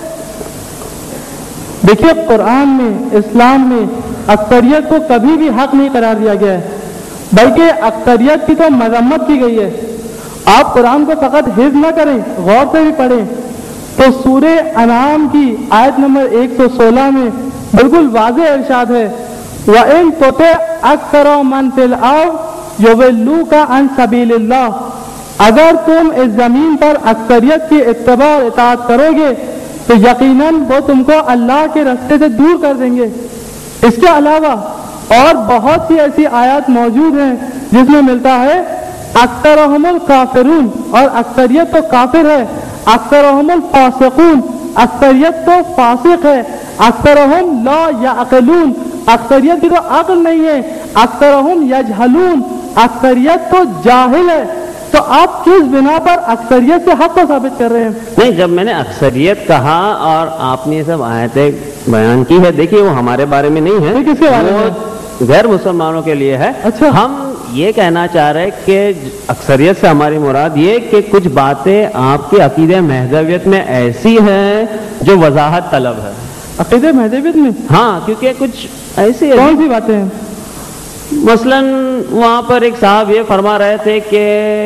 دیکھیے قرآن میں, اسلام میں اکثریت کو کبھی بھی حق نہیں قرار دیا گیا ہے, بلکہ اکثریت کی تو مذمت کی گئی ہے. آپ قرآن کو فقط حفظ نہ کریں, غور سے بھی پڑھیں. تو سورہ انعام کی آیت نمبر ایک سو سولہ میں بالکل واضح ارشاد ہے, وَإِن تُطِعْ أَكْثَرَ مَنْ فِي الْأَرْضِ يُضِلُّوكَ عَنْ سَبِيلِ اللَّهِ. اگر تم اس زمین پر اکثریت کی اتباع اور اطاعت کرو گے تو یقیناً وہ تم کو اللہ کے راستے سے دور کر دیں گے. اس کے علاوہ اور بہت سی ایسی آیات موجود ہیں جس میں ملتا ہے اکثرہم الکافرون, اور اکثریت تو کافر ہے. اکثرہم الفاسقون, اکثریت تو فاسق ہے. اکثرہم لا یعقلون, اکثریت کی تو عقل نہیں ہے. اکثرہم یجہلون, اکثریت تو جاہل ہے. تو آپ کس بنا پر اکثریت سے حق کو ثابت کر رہے ہیں؟ نہیں, جب میں نے اکثریت کہا اور آپ نے یہ سب آیتیں بیان کی ہے, دیکھیے وہ ہمارے بارے میں نہیں ہے, کس کے بارے میں؟ وہ غیر مسلمانوں کے لیے ہے. اچھا. ہم یہ کہنا چاہ رہے کہ اکثریت سے ہماری مراد یہ کہ کچھ باتیں آپ کے عقیدہ مہدویت میں ایسی ہیں جو وضاحت طلب ہے. عقیدہ مہدویت میں ہاں, کیونکہ کچھ ایسی کون سی باتیں ہیں؟ مثلا وہاں پر ایک صاحب یہ فرما رہے تھے کہ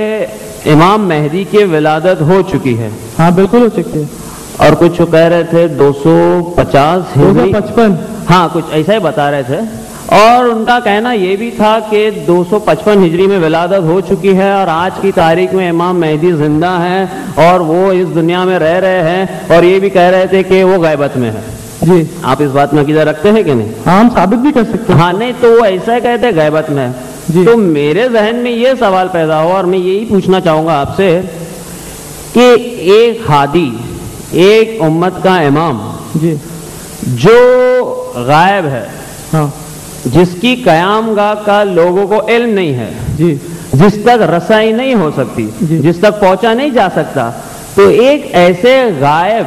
امام مہدی کی ولادت ہو چکی ہے. ہاں بالکل ہو چکی ہے. اور کچھ کہہ رہے تھے دو سو پچاس دو سو پچپن ہاں کچھ ایسا ہی بتا رہے تھے. اور ان کا کہنا یہ بھی تھا کہ دو سو پچپن ہجری میں ولادت ہو چکی ہے اور آج کی تاریخ میں امام مہدی زندہ ہیں اور وہ اس دنیا میں رہ رہے ہیں, اور یہ بھی کہہ رہے تھے کہ وہ غیبت میں ہے. جی آپ اس بات میں عقیدہ رکھتے ہیں کہ نہیں؟ ہاں, ہم ثابت بھی کر سکتے ہیں. ہاں نہیں, تو وہ ایسا کہتے ہیں غیبت میں. جی. تو میرے ذہن میں یہ سوال پیدا ہوا اور میں یہی پوچھنا چاہوں گا آپ سے کہ ایک ہادی, ایک امت کا امام جی جو غائب ہے, ہاں جس کی قیام گاہ کا لوگوں کو علم نہیں ہے, جی جس تک رسائی نہیں ہو سکتی, جی. جس تک پہنچا نہیں جا سکتا, تو ایک ایسے غائب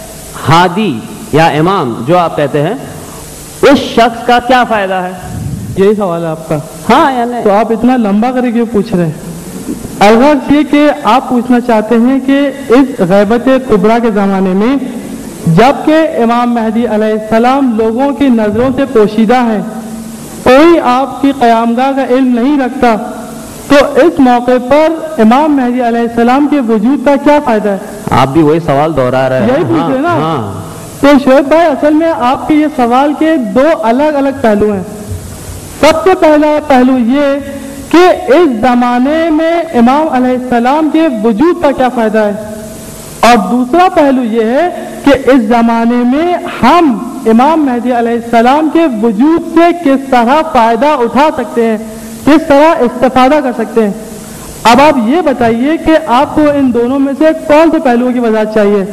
ہادی یا امام جو آپ کہتے ہیں اس شخص کا کیا فائدہ ہے؟ یہی سوال ہے آپ کا. ہاں یعنی تو آپ اتنا لمبا کر کے پوچھ رہے ہیں؟ الغرض یہ کہ آپ پوچھنا چاہتے ہیں کہ اس غیبت کبریٰ کے زمانے میں جب کہ امام مہدی علیہ السلام لوگوں کی نظروں سے پوشیدہ ہیں, کوئی آپ کی قیامگاہ کا علم نہیں رکھتا, تو اس موقع پر امام مہدی علیہ السلام کے وجود کا کیا فائدہ ہے؟ آپ بھی وہی سوال دہرا رہے ہیں. یہی پوچھ رہے ہیں نا. ہاں. تو شعیب بھائی اصل میں آپ کے یہ سوال کے دو الگ الگ پہلو ہیں. سب سے پہلا پہلو یہ کہ اس زمانے میں امام علیہ السلام کے وجود کا کیا فائدہ ہے, اور دوسرا پہلو یہ ہے کہ اس زمانے میں ہم امام مہدی علیہ السلام کے وجود سے کس طرح فائدہ اٹھا سکتے ہیں, کس طرح استفادہ کر سکتے ہیں. اب آپ یہ بتائیے کہ آپ کو ان دونوں میں سے کون سے پہلوؤں کی وضاحت چاہیے؟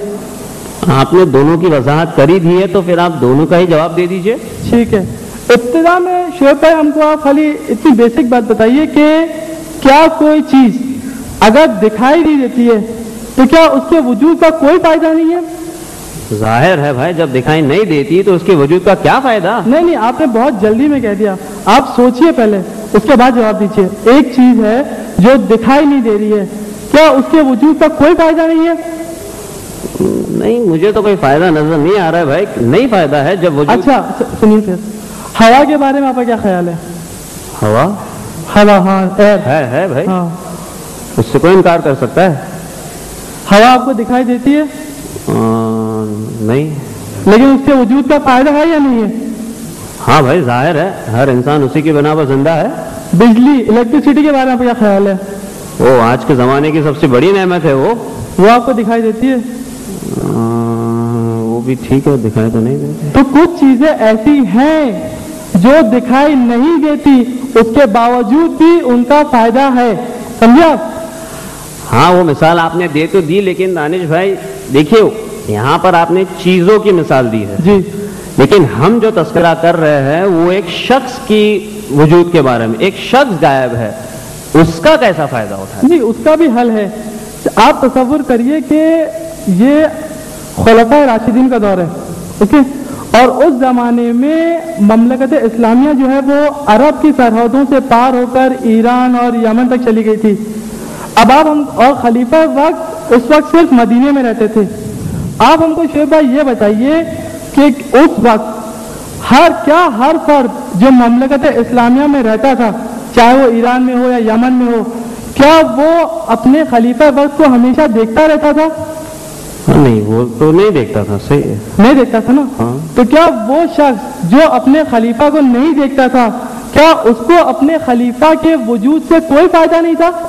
آپ نے دونوں کی وضاحت کری دی ہے تو پھر آپ دونوں کا ہی جواب دے دیجئے. ٹھیک ہے. ابتدا میں شعیب بھائی ہم کو آپ خالی اتنی بیسک بات بتائیے کہ کیا کوئی چیز اگر دکھائی نہیں دیتی ہے تو کیا اس کے وجود کا کوئی فائدہ نہیں ہے؟ ظاہر ہے بھائی، جب دکھائی نہیں دیتی تو اس کے وجود کا کیا فائدہ؟ نہیں نہیں، آپ نے بہت جلدی میں کہہ دیا، آپ سوچئے پہلے اس کے بعد جواب دیجیے۔ ایک چیز ہے جو دکھائی نہیں دے رہی ہے، کیا اس کے وجود کا کوئی فائدہ نہیں ہے؟ نہیں، مجھے تو کوئی فائدہ نظر نہیں آ رہا ہے بھائی، نہیں فائدہ ہے جب وجود۔ اچھا سنیے، پھر ہوا کے بارے میں آپ کا کیا خیال ہے؟ ہوا ہوا، ہاں ایئر ہے ہے بھائی، ہاں، اس سے کوئی انکار کر سکتا ہے؟ ہوا آپ کو دکھائی دیتی ہے نہیں، لیکن اس کے وجود کا فائدہ ہے یا نہیں ہے؟ ہاں بھائی ظاہر ہے، ہر انسان اسی کی بنا پر زندہ ہے۔ بجلی، الیکٹریسٹی کے بارے میں آپ کا کیا خیال ہے؟ وہ آج کے زمانے کی سب سے بڑی نعمت ہے، وہ وہ آپ کو دکھائی دیتی ہے؟ وہ بھی ٹھیک ہے، دکھائی تو نہیں دیتی۔ تو کچھ چیزیں ایسی ہیں جو دکھائی نہیں دیتی، اس کے باوجود بھی ان کا فائدہ ہے، سمجھے آپ؟ ہاں وہ مثال آپ نے دے تو دی، لیکن دانش بھائی دیکھیے یہاں پر آپ نے چیزوں کی مثال دی ہے جی، لیکن ہم جو تذکرہ کر رہے ہیں وہ ایک شخص کی وجود کے بارے میں، ایک شخص غائب ہے، اس کا کیسا فائدہ ہوتا ہے؟ جی اس کا بھی حل ہے۔ آپ تصور کریے کہ یہ خلفائے راشدین کا دور ہے، اوکے، اور اس زمانے میں مملکت اسلامیہ جو ہے وہ عرب کی سرحدوں سے پار ہو کر ایران اور یمن تک چلی گئی تھی۔ اب آپ ہم اور خلیفہ وقت اس وقت صرف مدینے میں رہتے تھے۔ آپ ہم کو شعیب بھائی یہ بتائیے کہ اس وقت ہر کیا ہر فرد جو مملکت اسلامیہ میں رہتا تھا، چاہے وہ ایران میں ہو یا یمن میں ہو، کیا وہ اپنے خلیفہ وقت کو ہمیشہ دیکھتا رہتا تھا؟ نہیں، وہ تو نہیں دیکھتا تھا، صحیح ہے، نہیں دیکھتا تھا نا؟ ہاں۔ تو کیا وہ شخص جو اپنے خلیفہ کو نہیں دیکھتا تھا، کیا اس کو اپنے خلیفہ کے وجود سے کوئی فائدہ نہیں تھا؟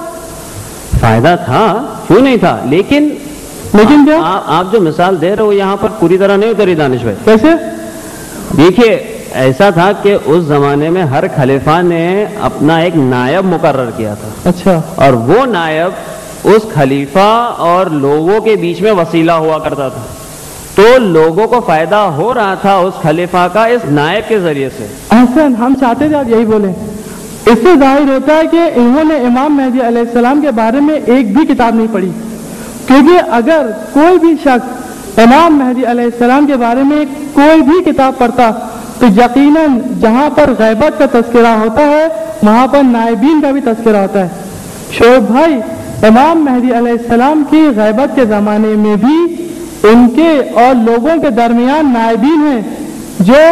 فائدہ تھا، کیوں نہیں تھا، لیکن لیکن کیا آپ جو مثال دے رہے ہو یہاں پر پوری طرح نہیں اتری دانش بھائی۔ کیسے؟ دیکھیے ایسا تھا کہ اس زمانے میں ہر خلیفہ نے اپنا ایک نائب مقرر کیا تھا، اچھا، اور وہ نائب اس خلیفہ اور لوگوں کے بیچ میں وسیلہ ہوا کرتا تھا، تو لوگوں کو فائدہ ہو رہا تھا اس خلیفہ کا اس نائب کے ذریعے سے۔ احسن، ہم چاہتے تھے آپ یہی بولیں۔ اس سے ظاہر ہوتا ہے کہ انہوں نے امام مہدی علیہ السلام کے بارے میں ایک بھی کتاب نہیں پڑھی، کیونکہ اگر کوئی بھی شخص امام مہدی علیہ السلام کے بارے میں کوئی بھی کتاب پڑھتا تو یقیناً جہاں پر غیبت کا تذکرہ ہوتا ہے وہاں پر نائبین کا بھی تذکرہ ہوتا ہے۔ شعیب بھائی، امام مہدی علیہ السلام کی غیبت کے زمانے میں بھی ان کے اور لوگوں کے درمیان نائبین ہیں جو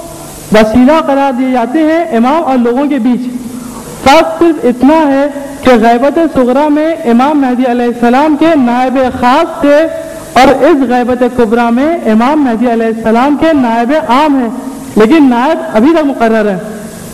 وسیلہ قرار دیے جاتے ہیں امام اور لوگوں کے بیچ۔ فرق صرف اتنا ہے کہ غیبت صغریٰ میں امام مہدی علیہ السلام کے نائب خاص تھے، اور اس غیبت کبریٰ میں امام مہدی علیہ السلام کے نائب عام ہیں، لیکن نائب ابھی تک مقرر ہے۔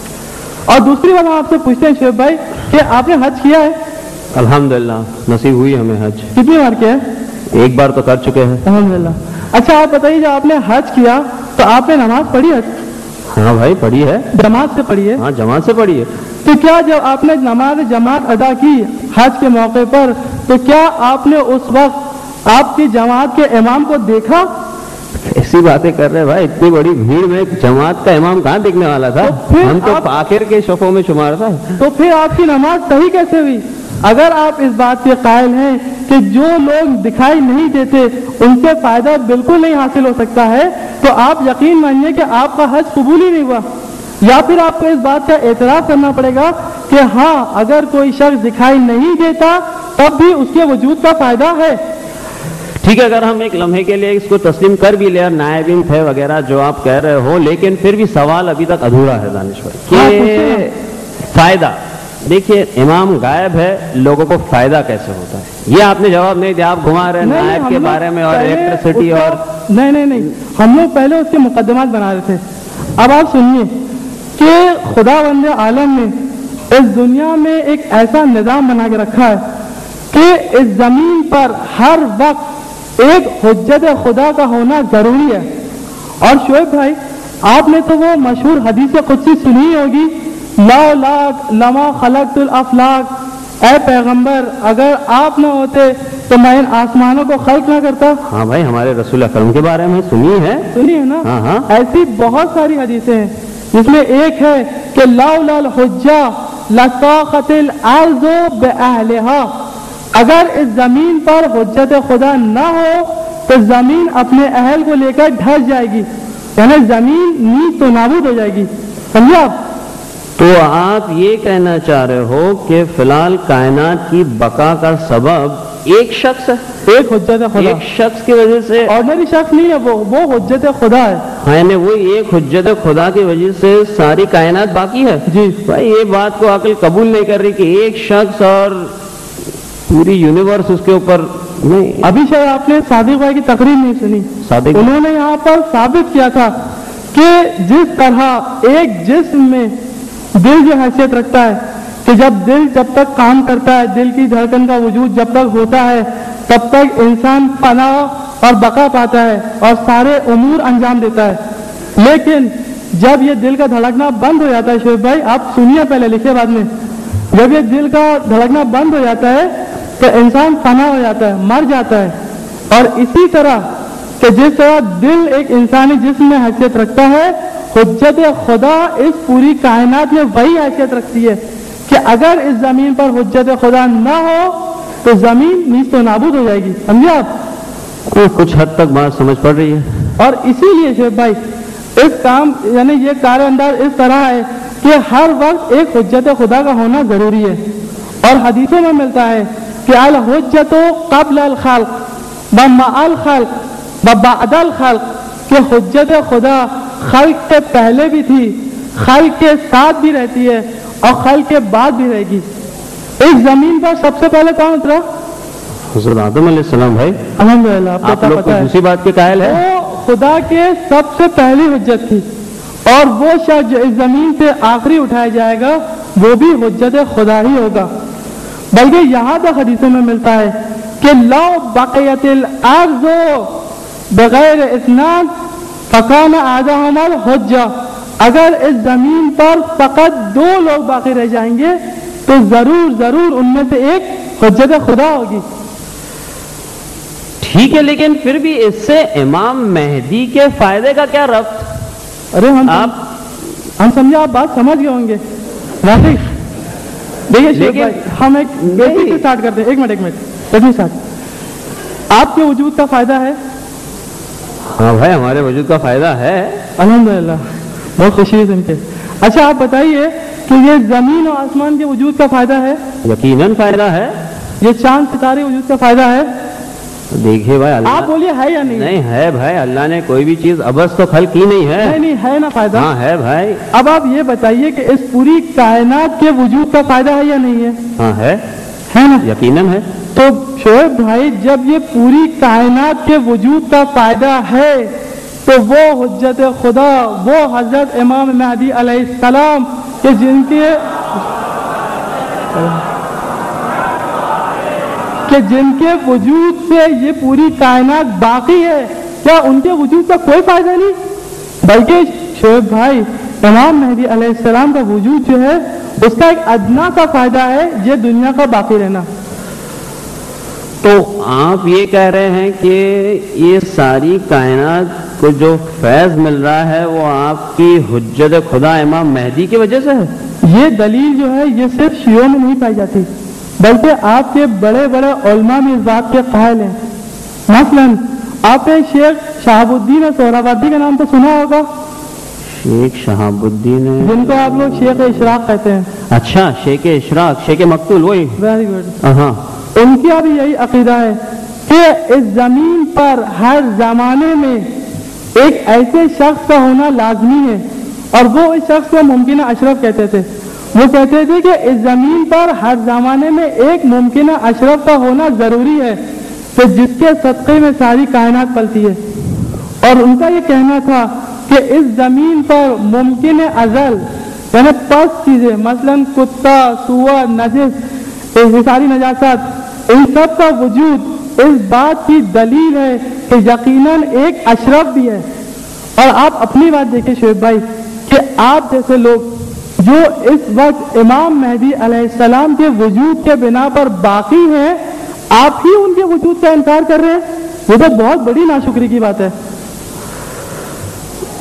اور دوسری بات ہم آپ سے پوچھتے ہیں شعیب بھائی کہ آپ نے حج کیا ہے؟ الحمدللہ نصیب ہوئی ہمیں حج، کتنی بار کیا ہے؟ ایک بار تو کر چکے ہیں الحمدللہ۔ اچھا آپ بتائیے، جب آپ نے حج کیا تو آپ نے نماز پڑھی ہے؟ ہاں بھائی پڑھی ہے، جماعت سے پڑھی ہے؟ ہاں جماعت سے پڑھی ہے۔ تو کیا جب آپ نے نماز جماعت ادا کی حج کے موقع پر تو کیا آپ نے اس وقت آپ کی جماعت کے امام کو دیکھا؟ ایسی باتیں کر رہے بھائی، اتنی بڑی بھیڑ میں جماعت کا امام کہاں دیکھنے والا تھا، ہم تو آخر کے صفوں میں شمار تھا۔ تو پھر آپ کی نماز صحیح کیسے ہوئی؟ اگر آپ اس بات کے قائل ہیں کہ جو لوگ دکھائی نہیں دیتے ان سے فائدہ بالکل نہیں حاصل ہو سکتا ہے، تو آپ یقین مانیے کہ آپ کا حج قبول ہی نہیں ہوا، یا پھر آپ کو اس بات کا اعتراف کرنا پڑے گا کہ ہاں اگر کوئی شخص دکھائی نہیں دیتا تب بھی اس کے وجود کا فائدہ ہے۔ ٹھیک ہے، اگر ہم ایک لمحے کے لیے اس کو تسلیم کر بھی لیں، نائبین تھے وغیرہ جو آپ کہہ رہے ہو، لیکن پھر بھی سوال ابھی تک ادھورا ہے دانش بھائی کہ فائدہ، دیکھیے امام غائب ہے، لوگوں کو فائدہ کیسے ہوتا ہے، یہ آپ نے جواب نہیں دیا، آپ گھما رہے ہیں نائب کے بارے میں اور الیکٹریسٹی اور نہیں نہیں نہیں ہم لوگ پہلے اس کے مقدمات بنا رہے تھے۔ اب آپ سنیے کہ خدا بند عالم نے اس دنیا میں ایک ایسا نظام بنا کے رکھا ہے کہ اس زمین پر ہر وقت ایک حجت خدا کا ہونا ضروری ہے۔ اور شعیب بھائی آپ نے تو وہ مشہور حدیث قدسی سنی ہوگی، لا لاک لما خلقت الافلاک، اے پیغمبر اگر آپ نہ ہوتے تو میں ان آسمانوں کو خلق نہ کرتا۔ ہاں بھائی ہمارے رسول اکرم کے بارے میں سنی ہے، سنی ہے نا؟ ہاں ہاں ایسی بہت ساری حدیثیں ہیں جس میں ایک ہے کہ لولا الحجہ لَسَاقَتِ الْأَرْضُ بِأَهْلِهَا، اگر اس زمین پر حجت خدا نہ ہو تو زمین اپنے اہل کو لے کر ڈھس جائے گی، یعنی زمین نیست و نابود ہو جائے گی. سمجھے آپ؟ تو آپ یہ کہنا چاہ رہے ہو کہ فی الحال کائنات کی بقا کا سبب ایک شخص ہے، ایک حجت خدا، ایک شخص کی وجہ سے، آرڈنری شخص نہیں ہے وہ وہ حجت خدا ہے. ہاں یعنی وہ ایک حجت خدا کی وجہ سے ساری کائنات باقی ہے. جی بھائی یہ بات کو عقل قبول نہیں کر رہی کہ ایک شخص اور پوری یونیورس اس کے اوپر نہیں. ابھی شاید آپ نے صادق بھائی کی تقریر نہیں سنی، صادق انہوں نے یہاں پر ثابت کیا تھا کہ جس طرح ایک جسم میں دل جو حیثیت رکھتا ہے کہ جب دل جب تک کام کرتا ہے، دل کی دھڑکن کا وجود جب تک ہوتا ہے تب تک انسان پناہ اور بقا پاتا ہے اور سارے امور انجام دیتا ہے، لیکن جب یہ دل کا دھڑکنا بند ہو جاتا ہے، شعیب بھائی آپ سنیے پہلے لکھے بعد میں، جب یہ دل کا دھڑکنا بند ہو جاتا ہے تو انسان فنا ہو جاتا ہے، مر جاتا ہے. اور اسی طرح کہ جس طرح دل ایک انسانی جسم میں حیثیت رکھتا ہے، حجت خدا اس پوری کائنات میں وہی حیثیت رکھتی ہے کہ اگر اس زمین پر حجت خدا نہ ہو تو زمین نیست و نابود ہو جائے گی. سمجھے آپ؟ کچھ حد تک بات سمجھ پڑ رہی ہے. اور اسی لیے شعیب بھائی اس کام یعنی یہ کار انداز اس طرح ہے کہ ہر وقت ایک حجت خدا کا ہونا ضروری ہے. اور حدیثوں میں ملتا ہے کہ الحجت قبل الخلق ومع الخلق وبعد الخلق، کہ حجت خدا خلق سے پہلے بھی تھی، خلق کے ساتھ بھی رہتی ہے اور خلق کے بعد بھی رہے گی. اس زمین پر سب سے پہلے کون اترا؟ حضرت آدم علیہ السلام. بھائی الحمدللہ آپ لوگ کو دوسری بات کے قائل ہے. وہ خدا کے سب سے پہلی حجت تھی، اور وہ شخص جو اس زمین سے آخری اٹھایا جائے گا وہ بھی حجت خدا ہی ہوگا. بلکہ یہاں تک حدیثوں میں ملتا ہے کہ لو بقیت الارض بغیر اسناد فکان احدہما الحجہ، اگر اس زمین پر فقط دو لوگ باقی رہ جائیں گے تو ضرور ضرور ان میں سے ایک حجت خدا ہوگی. ٹھیک ہے، لیکن پھر بھی اس سے امام مہدی کے فائدے کا کیا ربط؟ ارے ہم آپ ہم سمجھے آپ بات سمجھ گئے ہوں گے. دیکھیے شیخ بھائی، ہم ایک بیسک سے سٹارٹ کرتے ہیں. ایک منٹ ایک منٹ ایک منٹ آپ کے وجود کا فائدہ ہے؟ ہاں بھائی ہمارے وجود کا فائدہ ہے. الحمدللہ، بہت خوشی ہے سن کے. اچھا آپ بتائیے کہ یہ زمین اور آسمان کے وجود کا فائدہ ہے؟ یقیناً فائدہ ہے. یہ چاند ستارے وجود کا فائدہ ہے؟ دیکھیے بھائی اللہ آپ بولیے ہے یا نہیں؟ نہیں ہے بھائی، اللہ نے کوئی بھی چیز ابس تو خلق کی نہیں ہے. نہیں نہیں ہے نا فائدہ. ہاں ہے بھائی. اب آپ یہ بتائیے کہ اس پوری کائنات کے وجود کا فائدہ ہے یا نہیں ہے؟ ہاں ہے، ہے نا؟ یقیناً ہے. تو شعیب بھائی جب یہ پوری کائنات کے وجود کا فائدہ ہے تو وہ حجت خدا، وہ حضرت امام مہدی علیہ السلام کہ جن کے کہ جن کے وجود سے یہ پوری کائنات باقی ہے، کیا ان کے وجود کا کوئی فائدہ نہیں؟ بلکہ شعیب بھائی امام مہدی علیہ السلام کا وجود جو ہے اس کا ایک ادنا کا فائدہ ہے، یہ دنیا کا باقی رہنا. تو آپ یہ کہہ رہے ہیں کہ یہ ساری کائنات کو جو فیض مل رہا ہے وہ آپ کی حجت خدا امام مہدی کی وجہ سے ہے؟ یہ دلیل جو ہے یہ صرف شیعوں میں نہیں پائی جاتی، بلکہ آپ کے بڑے بڑے علماء بھی اس بات کے قائل ہیں. مثلا آپ نے شیخ شہاب الدین سہراوردی کا نام تو سنا ہوگا. شیخ شہاب الدین، جن کو آپ لوگ شیخ اشراق کہتے ہیں. اچھا، شیخ اشراق، شیخ مقتول، وہی. Very good. ہاں، ان کی بھی یہی عقیدہ ہے کہ اس زمین پر ہر زمانے میں ایک ایسے شخص کا ہونا لازمی ہے، اور وہ اس شخص کو ممکنہ اشرف کہتے تھے. وہ کہتے تھے کہ اس زمین پر ہر زمانے میں ایک ممکنہ اشرف کا ہونا ضروری ہے کہ جس کے صدقے میں ساری کائنات پلتی ہے. اور ان کا یہ کہنا تھا کہ اس زمین پر ممکن ازل یعنی پس چیزیں مثلا کتا، سور، نجس، یہ ساری نجاسات، ان سب کا وجود اس بات کی دلیل ہے کہ یقیناً ایک اشرف بھی ہے. اور آپ اپنی بات دیکھیں شعیب بھائی کہ آپ جیسے لوگ جو اس وقت امام مہدی علیہ السلام کے وجود کے بنا پر باقی ہیں، آپ ہی ان کے وجود کا انکار کر رہے ہیں. یہ تو بہت بڑی ناشکری کی بات ہے.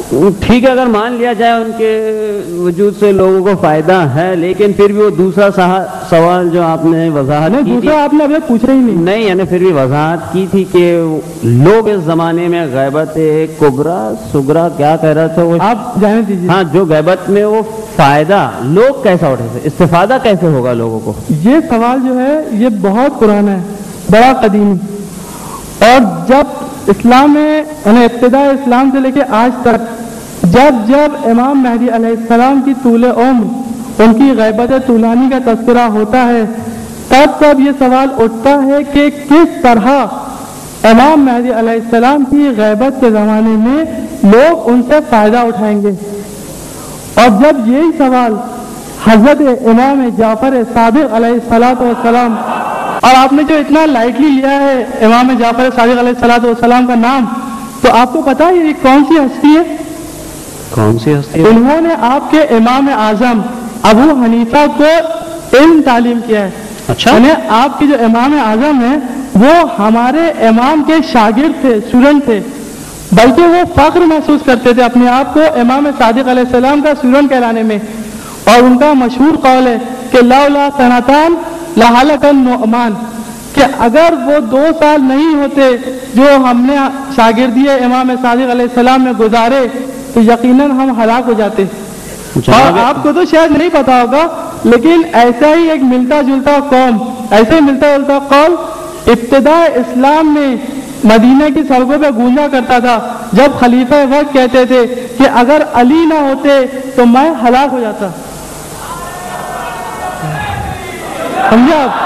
ٹھیک ہے، اگر مان لیا جائے ان کے وجود سے لوگوں کو فائدہ ہے، لیکن پھر بھی وہ دوسرا سوال جو آپ نے وضاحت کی تھی، دوسرا آپ نے ابھی پوچھا ہی نہیں. نہیں یعنی پھر بھی وضاحت کی تھی کہ لوگ اس زمانے میں غیبت کبرا سگرا کیا کہہ رہا تھا وہ آپ جانے دیجیے. ہاں، جو غیبت میں وہ فائدہ لوگ کیسا اٹھے تھے، استفادہ کیسے ہوگا لوگوں کو؟ یہ سوال جو ہے یہ بہت پرانا ہے، بڑا قدیمی. اور جب اسلام میں یعنی ابتدا اسلام سے لے کے آج تک جب جب امام مہدی علیہ السلام کی طول عمر، ان کی غیبت طولانی کا تذکرہ ہوتا ہے، تب تب یہ سوال اٹھتا ہے کہ کس طرح امام مہدی علیہ السلام کی غیبت کے زمانے میں لوگ ان سے فائدہ اٹھائیں گے. اور جب یہی سوال حضرت امام جعفر صادق علیہ السلام، اور آپ نے جو اتنا لائٹلی لیا ہے امام جعفر صادق علیہ السلام کا نام، تو آپ کو پتا ہے یہ کون سی ہستی ہے؟ کون سی ہستی؟ انہوں نے آپ کے امام اعظم ابو حنیفہ کو علم تعلیم کیا ہے. اچھا، یعنی آپ کے جو امام اعظم ہیں وہ ہمارے امام کے شاگرد تھے، اسٹوڈنٹ تھے، بلکہ وہ فخر محسوس کرتے تھے اپنے آپ کو امام صادق علیہ السلام کا اسٹوڈنٹ کہلانے میں. اور ان کا مشہور قول ہے کہ لولا سنتان لہلک النعمان، کہ اگر وہ دو سال نہیں ہوتے جو ہم نے شاگردی امام صادق علیہ السلام میں گزارے تو یقیناً ہم ہلاک ہو جاتے. اور آپ کو تو شاید نہیں پتا ہوگا، لیکن ایسا ہی ایک ملتا جلتا قوم، ایسا ہی ملتا جلتا قول ابتدا اسلام میں مدینہ کی سڑکوں پہ گونجا کرتا تھا جب خلیفہ وقت کہتے تھے کہ اگر علی نہ ہوتے تو میں ہلاک ہو جاتا. سمجھے آپ؟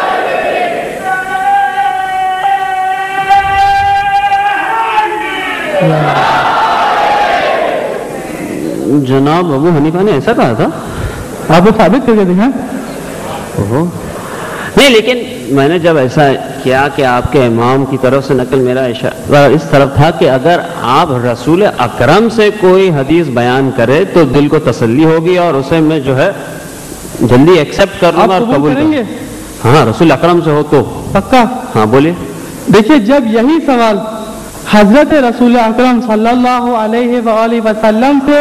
جناب ابو حنیفہ نے ایسا کہا تھا؟ آپ کو ثابت کر کے دکھائیں. نہیں، لیکن میں نے جب ایسا کیا کہ آپ کے امام کی طرف سے نقل، میرا اشارہ اس طرف تھا کہ اگر آپ رسول اکرم سے کوئی حدیث بیان کرے تو دل کو تسلی ہوگی اور اسے میں جو ہے جلدی ایکسپٹ کر لوں گا اور قبول کریں گے. ہاں، رسول اکرم سے ہو تو پکا. ہاں بولیے. دیکھیے، جب یہی سوال حضرت رسول اکرم صلی اللہ علیہ وآلہ وسلم سے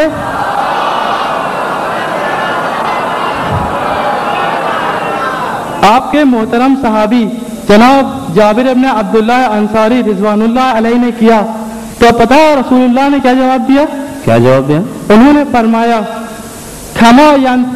آپ کے محترم صحابی جناب جابر ابن عبداللہ انصاری رضوان اللہ علیہ نے کیا تو پتہ ہے رسول اللہ نے کیا جواب دیا؟ کیا جواب دیا؟ انہوں نے فرمایا کھما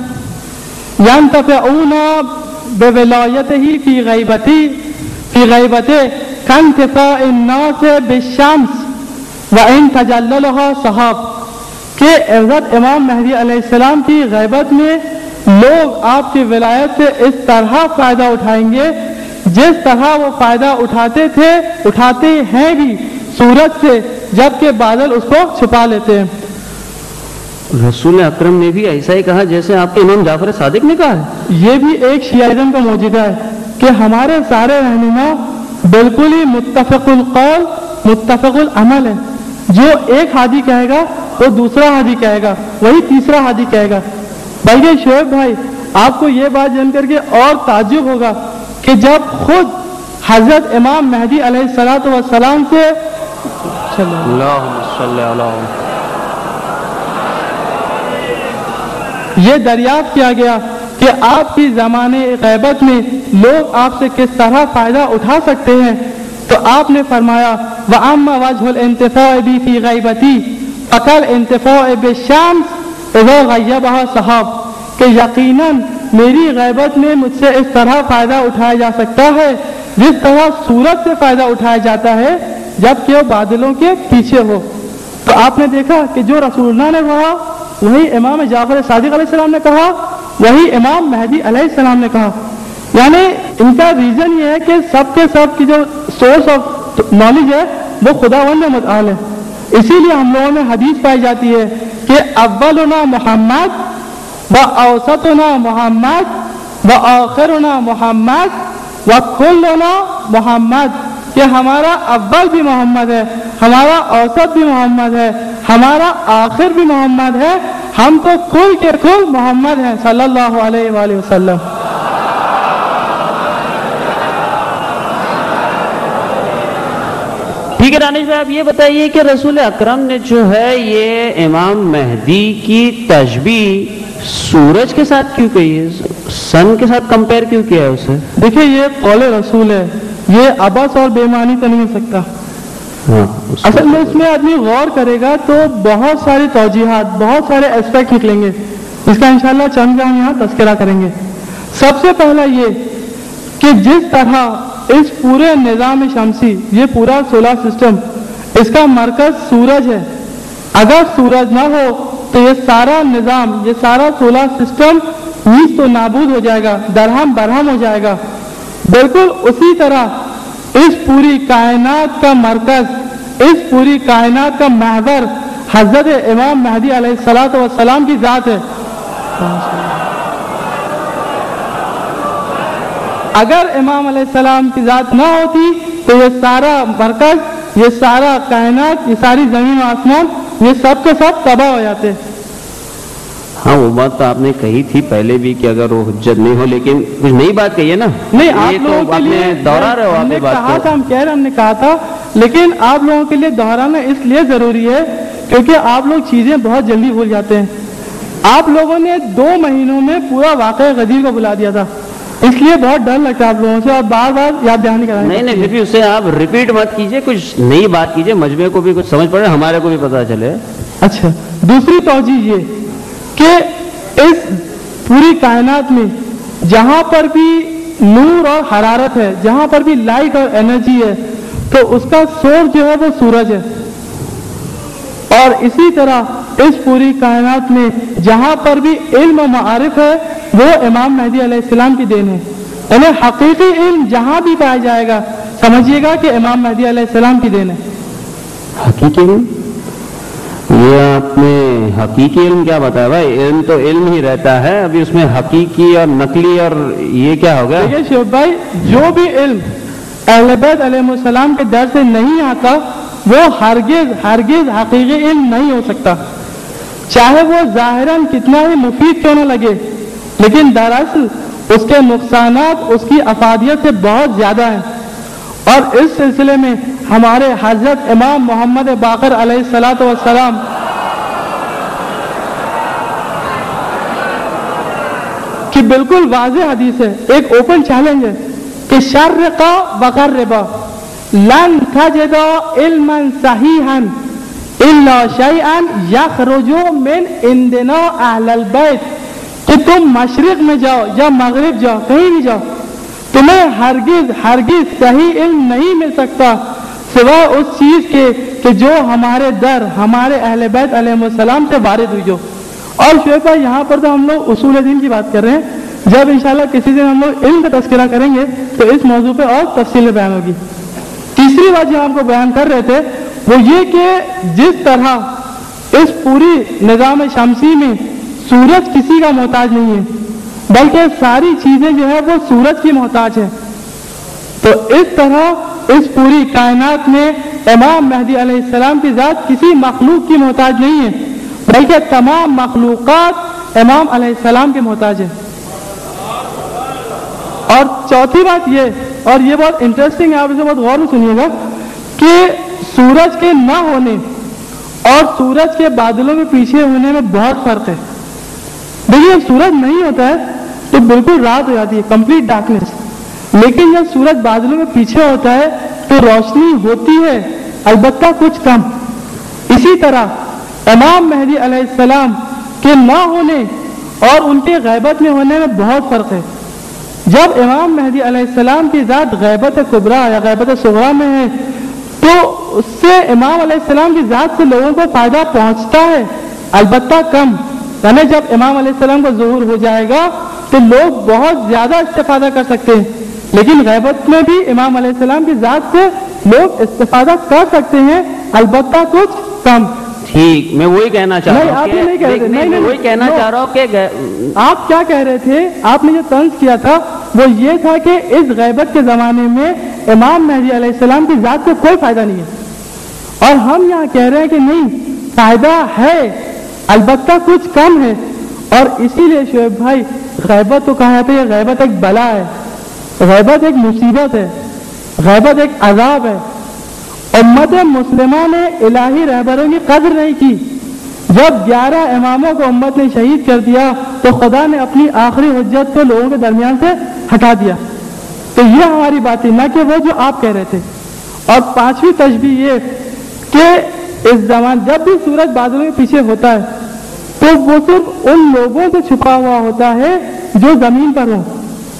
ینتفعون بولایتہ فی غیبتی فی غیبتہ کانتفاع الناس بالشمس وان تجللها سحاب، کہ حضرت امام مہدی علیہ السلام کی غیبت میں لوگ آپ کی ولایت سے اس طرح فائدہ اٹھائیں گے جس طرح وہ فائدہ اٹھاتے تھے، اٹھاتے ہیں بھی سورج سے جبکہ بادل اس کو چھپا لیتے ہیں. رسول اکرم نے بھی ایسا ہی کہا جیسے آپ کے امام جعفر صادق نے کہا ہے. یہ بھی ایک شیعیزم کا موجودہ ہے کہ ہمارے سارے رہنما بالکل ہی متفق القول متفق العمل ہے. جو ایک ہادی کہے گا وہ دوسرا ہادی کہے گا، وہی تیسرا ہادی کہے گا. بلکہ شعیب بھائی، آپ کو یہ بات جان کر کے اور تعجب ہوگا کہ جب خود حضرت امام مہدی علیہ الصلوۃ والسلام سے اللہم صلی علی یہ دریافت کیا گیا کہ آپ کی زمانے غیبت میں لوگ آپ سے کس طرح فائدہ اٹھا سکتے ہیں، تو آپ نے فرمایا وَأَمَّا وَجْهُ الْإِنْتِفَاعِ بِي فِي غَيْبَتِي فَكَالْ انتفاع بِالشَّمْسِ اذا غیبها صحاب، کہ یقیناً میری غیبت میں مجھ سے اس طرح فائدہ اٹھایا جا سکتا ہے جس طرح سورج سے فائدہ اٹھایا جاتا ہے جبکہ وہ بادلوں کے پیچھے ہو. تو آپ نے دیکھا کہ جو رسول اللہ نے کہا وہی امام جعفر صادق علیہ السلام نے کہا، وہی امام مہدی علیہ السلام نے کہا. یعنی ان کا ریزن یہ ہے کہ سب کے سب کی جو سورس آف نالج ہے وہ خداوند میں متعال ہے. اسی لیے ہم لوگوں میں حدیث پائی جاتی ہے کہ اولنا محمد و اوسطنا محمد و آخرنا محمد و کلنا محمد، کہ ہمارا اول بھی محمد ہے، ہمارا اوسط بھی محمد ہے، ہمارا آخر بھی محمد ہے، ہم تو کل کے کل محمد ہیں صلی اللہ علیہ وآلہ وسلم. ٹھیک ہے دانش بھائی، آپ یہ بتائیے کہ رسول اکرم نے جو ہے یہ امام مہدی کی تشبیہ سورج کے ساتھ کیوں کہی ہے، سن کے ساتھ کمپیئر کیوں کیا ہے اسے؟ دیکھیے یہ قول رسول ہے، یہ عبث اور بے معنی تو نہیں ہو سکتا. ہاں اصل میں اس میں آدمی غور کرے گا تو بہت ساری توجیحات، بہت سارے ایسپیکٹ نکلیں گے، اس کا انشاءاللہ چند کا ہم یہاں تذکرہ کریں گے. سب سے پہلا یہ کہ جس طرح اس پورے نظام شمسی، یہ پورا سولر سسٹم، اس کا مرکز سورج ہے، اگر سورج نہ ہو تو یہ سارا نظام، یہ سارا سولر سسٹم نیز تو نابود ہو جائے گا، درہم برہم ہو جائے گا. بالکل اسی طرح اس پوری کائنات کا مرکز، اس پوری کائنات کا محور حضرت امام مہدی علیہ الصلوۃ والسلام کی ذات ہے. اگر امام علیہ السلام کی ذات نہ ہوتی تو یہ سارا مرکز، یہ سارا کائنات، یہ ساری زمین و آسمان، یہ سب کے سب تباہ ہو جاتے. ہاں وہ بات تو آپ نے کہی تھی پہلے بھی کہ اگر وہ حجت نہیں ہو، لیکن کچھ نئی بات کہی ہے نا. نہیں، یہ آپ لوگوں کے لیے دوہرا رہے ہو ہم آپ نے یہ بات کہا کو. تھا، ہم کہہ رہے ہم نے کہا تھا، لیکن آپ لوگوں کے لیے دہرانا اس لیے ضروری ہے کیونکہ آپ لوگ چیزیں بہت جلدی بھول جاتے ہیں. آپ لوگوں نے دو مہینوں میں پورا واقعہ غدیر کو بلا دیا تھا، اس لیے بہت ڈر لگتا ہے آپ لوگوں سے اور بار بار یاد دہانی کرائیں. نہیں نہیں، پھر بھی اسے آپ ریپیٹ مت کیجئے، کچھ نئی بات کیجئے، مجمع کو بھی کچھ سمجھ پڑے، ہمارے کو بھی پتہ چلے. اچھا، دوسری توجہ یہ کہ اس پوری کائنات میں جہاں پر بھی نور اور حرارت ہے، جہاں پر بھی لائٹ اور انرجی ہے، تو اس کا سورس جو ہے وہ سورج ہے. اور اسی طرح اس پوری کائنات میں جہاں پر بھی علم و معارف ہے وہ امام مہدی علیہ السلام کی دین ہے. یعنی حقیقی علم جہاں بھی پایا جائے گا سمجھیے گا کہ امام مہدی علیہ السلام کی دین ہے. حقیقی علم؟ یہ آپ نے حقیقی علم کیا بتایا بھائی؟ علم تو علم ہی رہتا ہے، ابھی اس میں حقیقی اور نقلی اور یہ کیا ہو گیا؟ دیکھیے شیخ بھائی، جو بھی علم اہل بیت علیہ السلام کے در سے نہیں آتا وہ ہرگز ہرگز حقیقی علم نہیں ہو سکتا، چاہے وہ ظاہراً کتنا ہی مفید کیوں نہ لگے، لیکن دراصل اس کے نقصانات اس کی افادیت سے بہت زیادہ ہیں. اور اس سلسلے میں ہمارے حضرت امام محمد باقر علیہ الصلوۃ والسلام کی بالکل واضح حدیث ہے، ایک اوپن چیلنج ہے کہ شرقا وغربا لن تجد علما صحیحا الا شیئا یخرج من عندنا اہل البیت، کہ تم مشرق میں جاؤ یا مغرب جاؤ، کہیں بھی جاؤ، تمہیں ہرگز ہرگز صحیح علم نہیں مل سکتا سوائے اس چیز کے کہ جو ہمارے در، ہمارے اہل بیت علیہ السلام سے وارد ہوئی. جو اور شعیب بھائی یہاں پر تو ہم لوگ اصول دین کی بات کر رہے ہیں، جب انشاءاللہ کسی دن ہم لوگ علم کا تذکرہ کریں گے تو اس موضوع پہ اور تفصیل بیان ہوگی. تیسری بات جو ہم کو بیان کر رہے تھے وہ یہ کہ جس طرح اس پوری نظام شمسی میں سورج کسی کا محتاج نہیں ہے بلکہ ساری چیزیں جو ہے وہ سورج کی محتاج ہے، تو اس طرح اس پوری کائنات میں امام مہدی علیہ السلام کی ذات کسی مخلوق کی محتاج نہیں ہے بلکہ تمام مخلوقات امام علیہ السلام کے محتاج ہیں. اور چوتھی بات یہ، اور یہ بہت انٹرسٹنگ ہے، آپ اسے بہت غور سے سنیے گا، کہ سورج کے نہ ہونے اور سورج کے بادلوں کے پیچھے ہونے میں بہت فرق ہے. دیکھیے جب سورج نہیں ہوتا ہے تو بالکل رات ہو جاتی ہے، کمپلیٹ ڈارکنیس، لیکن جب سورج بادلوں میں پیچھے ہوتا ہے تو روشنی ہوتی ہے، البتہ کچھ کم. اسی طرح امام مہدی علیہ السلام کے نہ ہونے اور ان کے غیبت میں ہونے میں بہت فرق ہے. جب امام مہدی علیہ السلام کی ذات غیبت کبریٰ یا غیبت صغریٰ میں ہے تو اس سے امام علیہ السلام کی ذات سے لوگوں کو فائدہ پہنچتا ہے، البتہ کم. یعنی جب امام علیہ السلام کا ظہور ہو جائے گا تو لوگ بہت زیادہ استفادہ کر سکتے ہیں، لیکن غیبت میں بھی امام علیہ السلام کی ذات سے لوگ استفادہ کر سکتے ہیں، البتہ کچھ کم. ٹھیک، میں وہی کہنا چاہ نہیں رہا آپ ہوں یہ نہیں کہہ رہے تھے، نہیں میں وہی کہنا نہیں چاہ رہا ہوں کہ آپ کیا کہہ رہے تھے، آپ نے جو طنز کیا تھا وہ یہ تھا کہ اس غیبت کے زمانے میں امام مہدی علیہ السلام کی ذات سے کوئی فائدہ نہیں ہے، اور ہم یہاں کہہ رہے ہیں کہ نہیں، فائدہ ہے البتہ کچھ کم ہے. اور اسی لیے شعیب بھائی غیبت تو کہا جاتا ہے یہ غیبت ایک بلا ہے، غیبت ایک مصیبت ہے، غیبت ایک عذاب ہے. امت مسلمہ نے الہی رہبروں کی قدر نہیں کی. جب گیارہ اماموں کو امت نے شہید کر دیا تو خدا نے اپنی آخری حجت کو لوگوں کے درمیان سے ہٹا دیا. تو یہ ہماری بات ہے، نہ کہ وہ جو آپ کہہ رہے تھے. اور پانچویں تشبیہ یہ کہ اس زمان جب بھی سورج بادلوں کے پیچھے ہوتا ہے تو وہ صرف ان لوگوں سے چھپا ہوا ہوتا ہے جو زمین پر ہوں.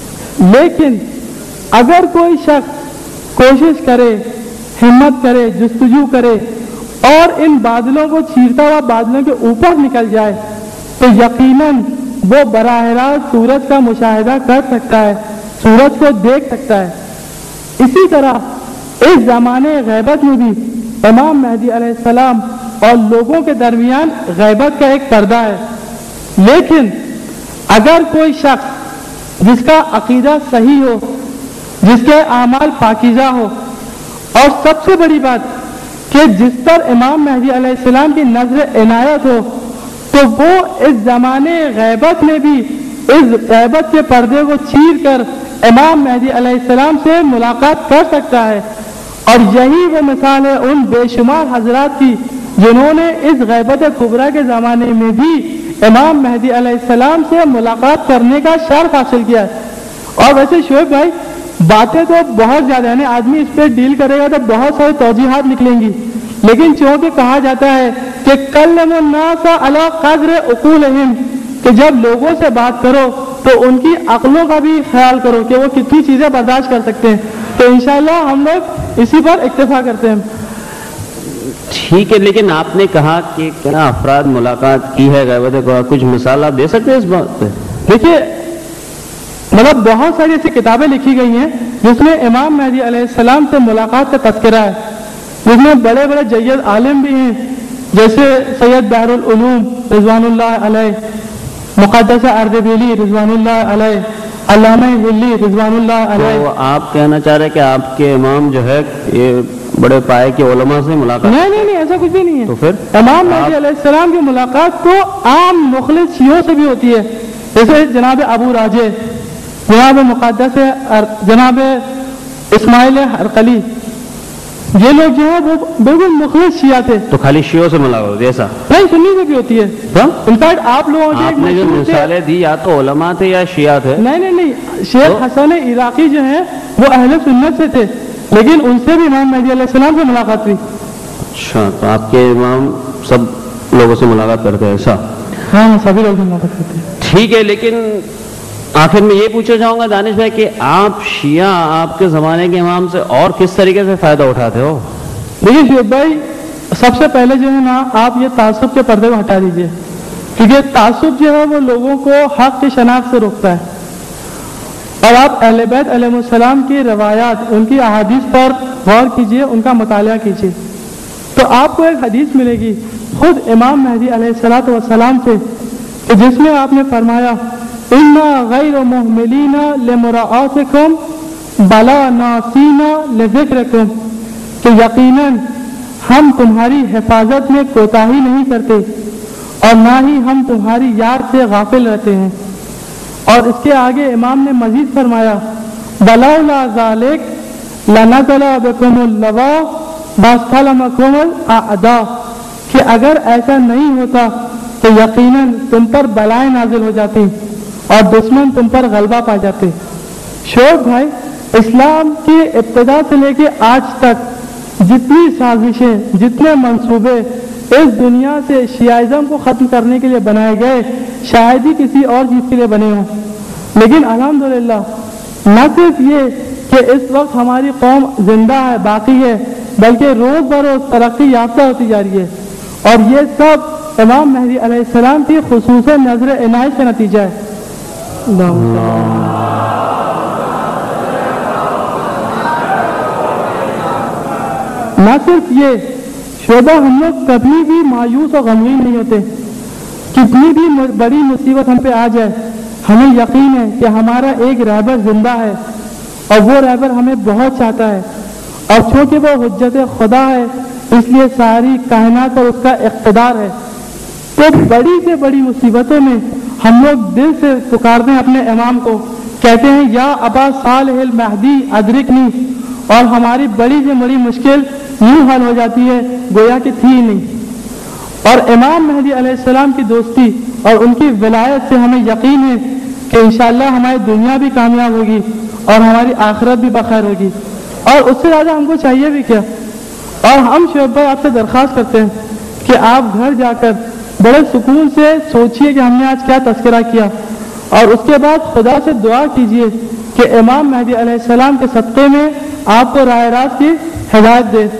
لیکن اگر کوئی شخص کوشش کرے، ہمت کرے، جستجو کرے اور ان بادلوں کو چیرتا ہوا بادلوں کے اوپر نکل جائے تو یقیناً وہ براہ راست سورج کا مشاہدہ کر سکتا ہے، سورج کو دیکھ سکتا ہے. اسی طرح اس زمانے غیبت میں بھی امام مہدی علیہ السلام اور لوگوں کے درمیان غیبت کا ایک پردہ ہے. لیکن اگر کوئی شخص جس کا عقیدہ صحیح ہو، جس کے اعمال پاکیزہ ہو، اور سب سے بڑی بات کہ جس پر امام مہدی علیہ السلام کی نظر عنایت ہو، تو وہ اس زمانے غیبت میں بھی اس غیبت کے پردے کو چیر کر امام مہدی علیہ السلام سے ملاقات کر سکتا ہے. اور یہی وہ مثال ہے ان بے شمار حضرات کی جنہوں نے اس غیبت کبریٰ کے زمانے میں بھی امام مہدی علیہ السلام سے ملاقات کرنے کا شرف حاصل کیا ہے. اور ویسے شعیب بھائی باتیں تو بہت زیادہ ہیں، آدمی اس پہ ڈیل کرے گا تو بہت سارے توجیحات نکلیں گی، لیکن چونکہ کہا جاتا ہے کہ کلم الناس علی قدر عقولہم، کہ جب لوگوں سے بات کرو تو ان کی عقلوں کا بھی خیال کرو کہ وہ کتنی چیزیں برداشت کر سکتے ہیں. تو انشاءاللہ ہم لوگ اسی پر اکتفا کرتے ہیں. ٹھیک ہے، لیکن آپ نے کہا کہ کیا افراد ملاقات کی ہے غیبت کو، کچھ مثال آپ دے سکتے ہیں اس بات پہ؟ دیکھیے مطلب بہت ساری ایسی کتابیں لکھی گئی ہیں جس میں امام مہدی علیہ السلام سے ملاقات کا تذکرہ ہے، جس میں بڑے بڑے جید عالم بھی ہیں جیسے سید بحر العلوم رضوان اللہ علیہ، مقدس اردبیلی رضوان اللہ علیہ، علامہ ہلی رضوان اللہ علیہ. تو آپ کہنا چاہ رہے ہیں کہ آپ کے امام جو ہے یہ بڑے پائے کے علماء سے ملاقات؟ نہیں نہیں نہیں، ایسا کچھ بھی نہیں ہے. تو پھر امام مہدی علیہ السلام کی ملاقات تو عام مخلص شیعوں سے بھی ہوتی ہے، جیسے جناب ابو راجے، جناب مقدس جناب اسماعیل ہرقلی، یہ لوگ جو ہیں وہ بالکل مخلص شیعہ تھے. تو خالی شیعوں سے ملاقات ایسا نہیں، سنی سے بھی ہوتی ہے. انفیکٹ آپ لوگوں آپ نے جو مثالیں دی یا تو علماء تھے یا شیعہ تھے؟ نہیں نہیں نہیں، شیخ حسن عراقی جو ہیں وہ اہل سنت سے تھے، لیکن ان سے بھی امام مہدی علیہ السلام سے ملاقات ہوئی. اچھا، تو آپ کے امام سب لوگوں سے ملاقات کرتے ہیں ایسا؟ ہاں، سبھی لوگ سے ملاقات کرتے ہیں. ٹھیک ہے، لیکن آخر میں یہ پوچھنا چاہوں گا دانش بھائی کہ آپ شیعہ آپ کے زمانے کے امام سے اور کس طریقے سے فائدہ اٹھاتے ہو؟ دیکھیے شعیب بھائی، سب سے پہلے جو ہے نا آپ یہ تعصب کے پردے کو ہٹا دیجئے، کیونکہ تعصب جو ہے وہ لوگوں کو حق کی شناخت سے روکتا ہے. اور آپ اہل بیت علیہ السلام کی روایات، ان کی احادیث پر غور کیجئے، ان کا مطالعہ کیجئے، تو آپ کو ایک حدیث ملے گی خود امام مہدی علیہ الصلوۃ والسلام سے، جس میں آپ نے فرمایا اِنَّا غَيْرُ مُحْمِلِينَ لِمُرَاعَاتِكُمْ بَلَا نَاسِينَ لِذِكْرِكُمْ، کہ یقیناً ہم تمہاری حفاظت میں کوتاہی نہیں کرتے اور نہ ہی ہم تمہاری یاد سے غافل رہتے ہیں. اور اس کے آگے امام نے مزید فرمایا وَلَوْلَا ذَلِكَ لَنَزَلَ بِكُمُ اللَّوَاءُ وَاسْتَلَمَكُمُ الْأَعْدَاءُ، کہ اگر ایسا نہیں ہوتا تو یقیناً تم پر بلائیں نازل ہو جاتی اور دشمن تم پر غلبہ پا جاتے. شعیب بھائی، اسلام کی ابتدا سے لے کے آج تک جتنی سازشیں، جتنے منصوبے اس دنیا سے شیعائزم کو ختم کرنے کے لیے بنائے گئے، شاید ہی کسی اور چیز کے لیے بنے ہوں. لیکن الحمدللہ نہ صرف یہ کہ اس وقت ہماری قوم زندہ ہے، باقی ہے، بلکہ روز بروز ترقی یافتہ ہوتی جا رہی ہے. اور یہ سب امام مہدی علیہ السلام کی خصوصی نظر عنایت کا نتیجہ ہے. نہ صرف یہ شعبہ، ہم لوگ کبھی بھی مایوس اور غمگین نہیں ہوتے. کتنی بھی بڑی مصیبت ہم پہ آ جائے، ہمیں یقین ہے کہ ہمارا ایک رہبر زندہ ہے اور وہ رہبر ہمیں بہت چاہتا ہے. اور چونکہ وہ حجت خدا ہے اس لیے ساری کائنات پر اس کا اقتدار ہے. تو بڑی سے بڑی مصیبتوں میں ہم لوگ دل سے پکارتے ہیں اپنے امام کو، کہتے ہیں یا ابا صالح المہدی ادرکنی. اور ہماری بڑی سے بڑی مشکل یوں حال ہو جاتی ہے گویا کہ تھی ہی نہیں۔ اور امام مہدی علیہ السلام کی دوستی اور ان کی ولایت سے ہمیں یقین ہے کہ انشاءاللہ ہماری دنیا بھی کامیاب ہوگی اور ہماری آخرت بھی بخیر ہوگی، اور اس سے زیادہ ہم کو چاہیے بھی کیا۔ اور ہم شعیب بھائی آپ سے درخواست کرتے ہیں کہ آپ گھر جا کر بڑے سکون سے سوچئے کہ ہم نے آج کیا تذکرہ کیا، اور اس کے بعد خدا سے دعا کیجئے کہ امام مہدی علیہ السلام کے صدقے میں آپ کو راہ راست کی ہدایت دے۔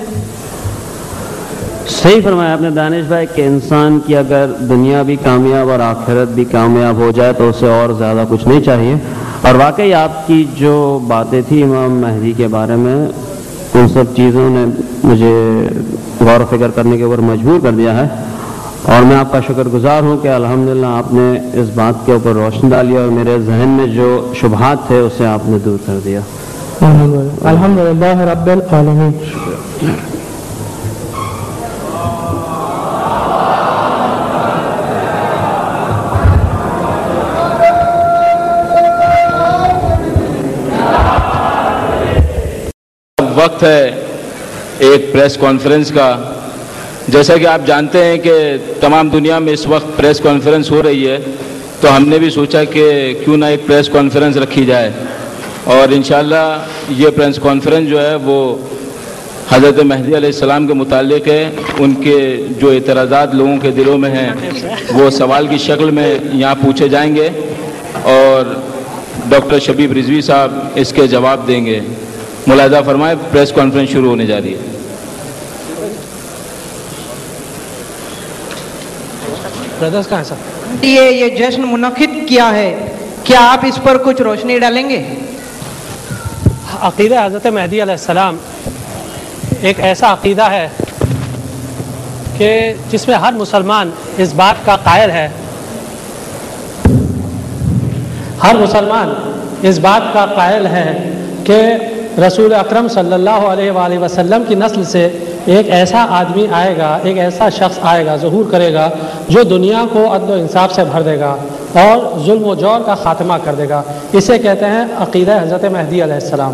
صحیح فرمایا آپ نے دانش بھائی کہ انسان کی اگر دنیا بھی کامیاب اور آخرت بھی کامیاب ہو جائے تو اسے اور زیادہ کچھ نہیں چاہیے۔ اور واقعی آپ کی جو باتیں تھیں امام مہدی کے بارے میں، ان سب چیزوں نے مجھے غور و فکر کرنے کے اوپر مجبور کر دیا ہے، اور میں آپ کا شکر گزار ہوں کہ الحمدللہ آپ نے اس بات کے اوپر روشنی ڈالی اور میرے ذہن میں جو شبہات تھے اسے آپ نے دور کر دیا۔ الحمدللہ رب العالمین۔ وقت ہے ایک پریس کانفرنس کا۔ جیسا کہ آپ جانتے ہیں کہ تمام دنیا میں اس وقت پریس کانفرنس ہو رہی ہے، تو ہم نے بھی سوچا کہ کیوں نہ ایک پریس کانفرنس رکھی جائے، اور انشاءاللہ یہ پریس کانفرنس جو ہے وہ حضرت مہدی علیہ السلام کے متعلق ہے۔ ان کے جو اعتراضات لوگوں کے دلوں میں ہیں وہ سوال کی شکل میں یہاں پوچھے جائیں گے، اور ڈاکٹر شبیب رضوی صاحب اس کے جواب دیں گے۔ ملاحظہ فرمائیں، پریس کانفرنس شروع ہونے جا رہی ہے۔ یہ یہ جشن منعقد کیا ہے، کیا آپ اس پر کچھ روشنی ڈالیں گے؟ عقیدہ حضرت مہدی علیہ السلام ایک ایسا عقیدہ ہے کہ جس میں ہر مسلمان اس بات کا قائل ہے ہر مسلمان اس بات کا قائل ہے کہ رسول اکرم صلی اللہ علیہ وآلہ وسلم کی نسل سے ایک ایسا آدمی آئے گا، ایک ایسا شخص آئے گا، ظہور کرے گا، جو دنیا کو عدل و انصاف سے بھر دے گا اور ظلم و جور کا خاتمہ کر دے گا۔ اسے کہتے ہیں عقیدہ حضرت مہدی علیہ السلام۔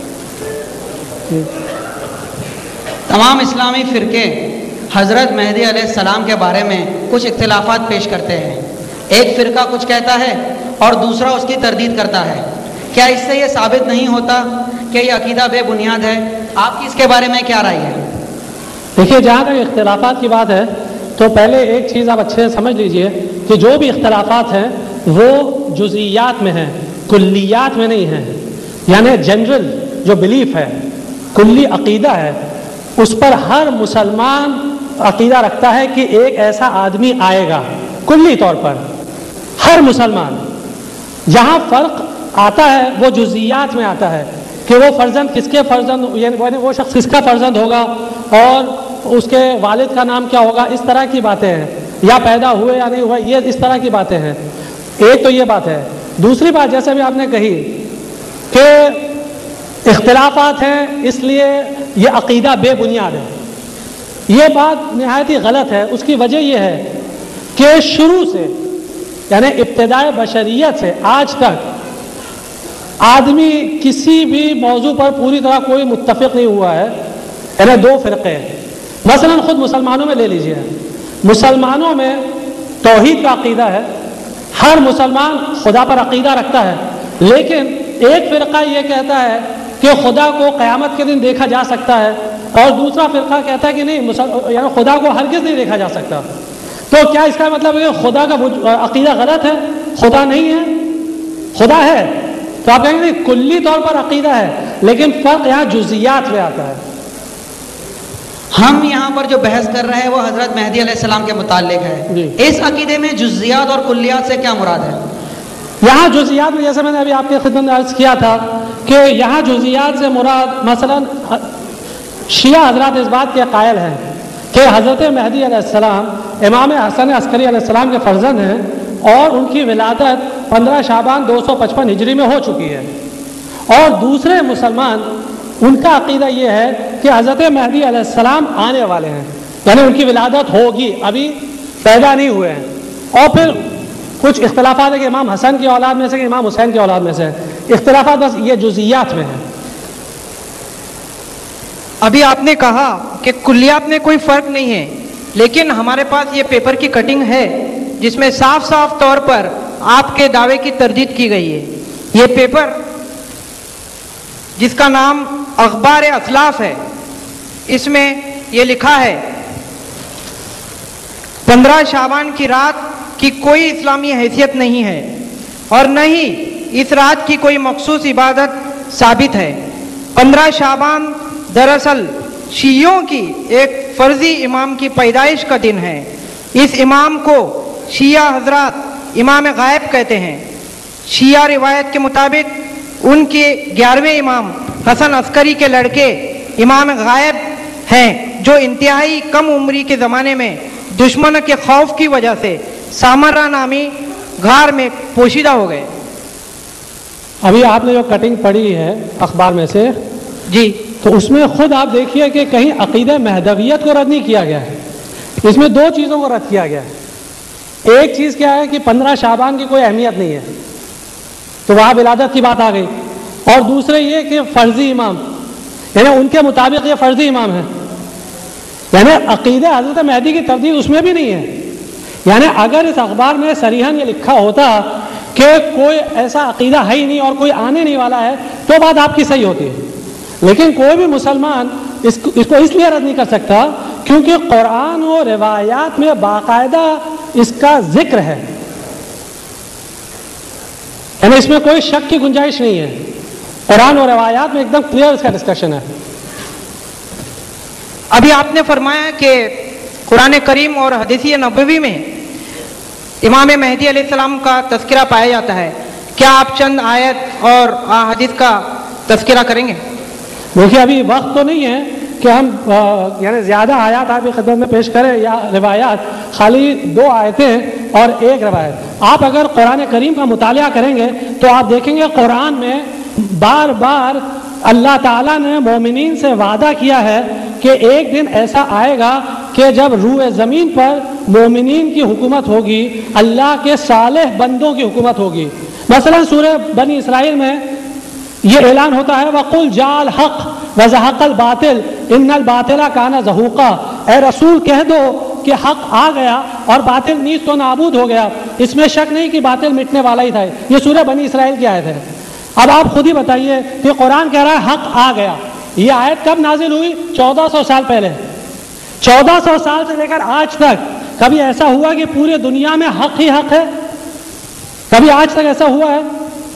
تمام اسلامی فرقے حضرت مہدی علیہ السلام کے بارے میں کچھ اختلافات پیش کرتے ہیں۔ ایک فرقہ کچھ کہتا ہے اور دوسرا اس کی تردید کرتا ہے۔ کیا اس سے یہ ثابت نہیں ہوتا کہ یہ عقیدہ بے بنیاد ہے؟ آپ کی اس کے بارے میں کیا رائے ہے؟ دیکھیے، جہاں تک اختلافات کی بات ہے تو پہلے ایک چیز آپ اچھے سے سمجھ لیجئے کہ جو بھی اختلافات ہیں وہ جزئیات میں ہیں، کلیات میں نہیں ہیں۔ یعنی جنرل جو بلیف ہے، کلی عقیدہ ہے، اس پر ہر مسلمان عقیدہ رکھتا ہے کہ ایک ایسا آدمی آئے گا، کلی طور پر ہر مسلمان۔ جہاں فرق آتا ہے وہ جزئیات میں آتا ہے کہ وہ فرزند کس کے فرزند، یعنی وہ شخص کس کا فرزند ہوگا اور اس کے والد کا نام کیا ہوگا، اس طرح کی باتیں ہیں، یا پیدا ہوئے یا نہیں ہوئے، یہ اس طرح کی باتیں ہیں۔ ایک تو یہ بات ہے۔ دوسری بات، جیسے بھی آپ نے کہی کہ اختلافات ہیں اس لیے یہ عقیدہ بے بنیاد ہے، یہ بات نہایت ہی غلط ہے۔ اس کی وجہ یہ ہے کہ شروع سے، یعنی ابتدائے بشریت سے آج تک آدمی کسی بھی موضوع پر پوری طرح کوئی متفق نہیں ہوا ہے۔ یعنی دو فرقے، مثلا خود مسلمانوں میں لے لیجئے، مسلمانوں میں توحید کا عقیدہ ہے، ہر مسلمان خدا پر عقیدہ رکھتا ہے، لیکن ایک فرقہ یہ کہتا ہے کہ خدا کو قیامت کے دن دیکھا جا سکتا ہے، اور دوسرا فرقہ کہتا ہے کہ نہیں، یعنی خدا کو ہرگز نہیں دیکھا جا سکتا۔ تو کیا اس کا مطلب ہے کہ خدا کا عقیدہ غلط ہے، خدا نہیں ہے؟ خدا ہے، تو آپ کہیں گے کلی طور پر عقیدہ ہے، لیکن فرق یہاں جزئیات میں آتا ہے۔ ہم یہاں پر جو بحث کر رہے ہیں وہ حضرت مہدی علیہ السلام کے متعلق ہے۔ اس عقیدے میں جزئیات اور کلیات سے کیا مراد ہے؟ یہاں جزئیات میں، جیسے میں نے ابھی آپ کے خدمت میں عرض کیا تھا کہ یہاں جزئیات سے مراد مثلا شیعہ حضرات اس بات کے قائل ہیں کہ حضرت مہدی علیہ السلام امام حسن عسکری علیہ السلام کے فرزند ہیں، اور ان کی ولادت پندرہ شعبان دو سو پچپن ہجری میں ہو چکی ہے۔ اور دوسرے مسلمان، ان کا عقیدہ یہ ہے کہ حضرت مہدی علیہ السلام آنے والے ہیں، یعنی ان کی ولادت ہوگی، ابھی پیدا نہیں ہوئے ہیں۔ اور پھر کچھ اختلافات ہے کہ امام حسن کی اولاد میں سے کہ امام حسین کی اولاد میں سے، اختلافات بس یہ جزئیات میں ہیں۔ ابھی آپ نے کہا کہ کلیات میں کوئی فرق نہیں ہے، لیکن ہمارے پاس یہ پیپر کی کٹنگ ہے جس میں صاف صاف طور پر آپ کے دعوے کی تردید کی گئی ہے۔ یہ پیپر جس کا نام اخبار اسلاف ہے، اس میں یہ لکھا ہے پندرہ شعبان کی رات کی کوئی اسلامی حیثیت نہیں ہے اور نہ ہی اس رات کی کوئی مخصوص عبادت ثابت ہے۔ پندرہ شعبان دراصل شیعوں کی ایک فرضی امام کی پیدائش کا دن ہے۔ اس امام کو شیعہ حضرات امام غائب کہتے ہیں۔ شیعہ روایت کے مطابق ان کے گیارہویں امام حسن عسکری کے لڑکے امام غائب ہیں، جو انتہائی کم عمری کے زمانے میں دشمنوں کے خوف کی وجہ سے سامرا نامی غار میں پوشیدہ ہو گئے۔ ابھی آپ نے جو کٹنگ پڑھی ہے اخبار میں سے جی، تو اس میں خود آپ دیکھیے کہ کہیں عقیدہ مہدویت کو رد نہیں کیا گیا ہے، اس میں دو چیزوں کو رد کیا گیا ہے۔ ایک چیز کیا ہے کہ پندرہ شعبان کی کوئی اہمیت نہیں ہے، تو وہاں ولادت کی بات آ گئی، اور دوسرے یہ کہ فرضی امام، یعنی ان کے مطابق یہ فرضی امام ہے، یعنی عقیدہ حضرت مہدی کی تردید اس میں بھی نہیں ہے۔ یعنی اگر اس اخبار میں صریحاً یہ لکھا ہوتا کہ کوئی ایسا عقیدہ ہے ہی نہیں اور کوئی آنے نہیں والا ہے تو بات آپ کی صحیح ہوتی ہے، لیکن کوئی بھی مسلمان اس کو اس کو اس لیے رد نہیں کر سکتا کیونکہ قرآن و روایات میں باقاعدہ اس کا ذکر ہے، یعنی اس میں کوئی شک کی گنجائش نہیں ہے، قرآن و روایات میں ایک دم کلیئر اس کا ڈسکشن ہے۔ ابھی آپ نے فرمایا کہ قرآن کریم اور حدیث نبوی میں امام مہدی علیہ السلام کا تذکرہ پایا جاتا ہے، کیا آپ چند آیت اور حدیث کا تذکرہ کریں گے؟ دیکھیے ابھی وقت تو نہیں ہے کہ ہم یعنی زیادہ آیات آپ کی خدمت میں پیش کریں یا روایات، خالی دو آیتیں اور ایک روایت۔ آپ اگر قرآن کریم کا مطالعہ کریں گے تو آپ دیکھیں گے قرآن میں بار بار اللہ تعالیٰ نے مومنین سے وعدہ کیا ہے کہ ایک دن ایسا آئے گا کہ جب روئے زمین پر مومنین کی حکومت ہوگی، اللہ کے صالح بندوں کی حکومت ہوگی۔ مثلا سورہ بنی اسرائیل میں یہ اعلان ہوتا ہے وَقُلْ جَاءَ الْحَقُّ وَزَهَقَ الْبَاطِلُ إِنَّ الْبَاطِلَ كَانَ زَهُوقًا، اے رسول کہہ دو کہ حق آ گیا اور باطل نیز تو نابود ہو گیا، اس میں شک نہیں کہ باطل مٹنے والا ہی تھا۔ یہ سورہ بنی اسرائیل کی آیت ہے۔ اب آپ خود ہی بتائیے کہ قرآن کہہ رہا ہے حق آ گیا، یہ آیت کب نازل ہوئی؟ چودہ سو سال پہلے۔ چودہ سو سال سے لے کر آج تک کبھی ایسا ہوا کہ پورے دنیا میں حق ہی حق ہے؟ کبھی آج تک ایسا ہوا ہے؟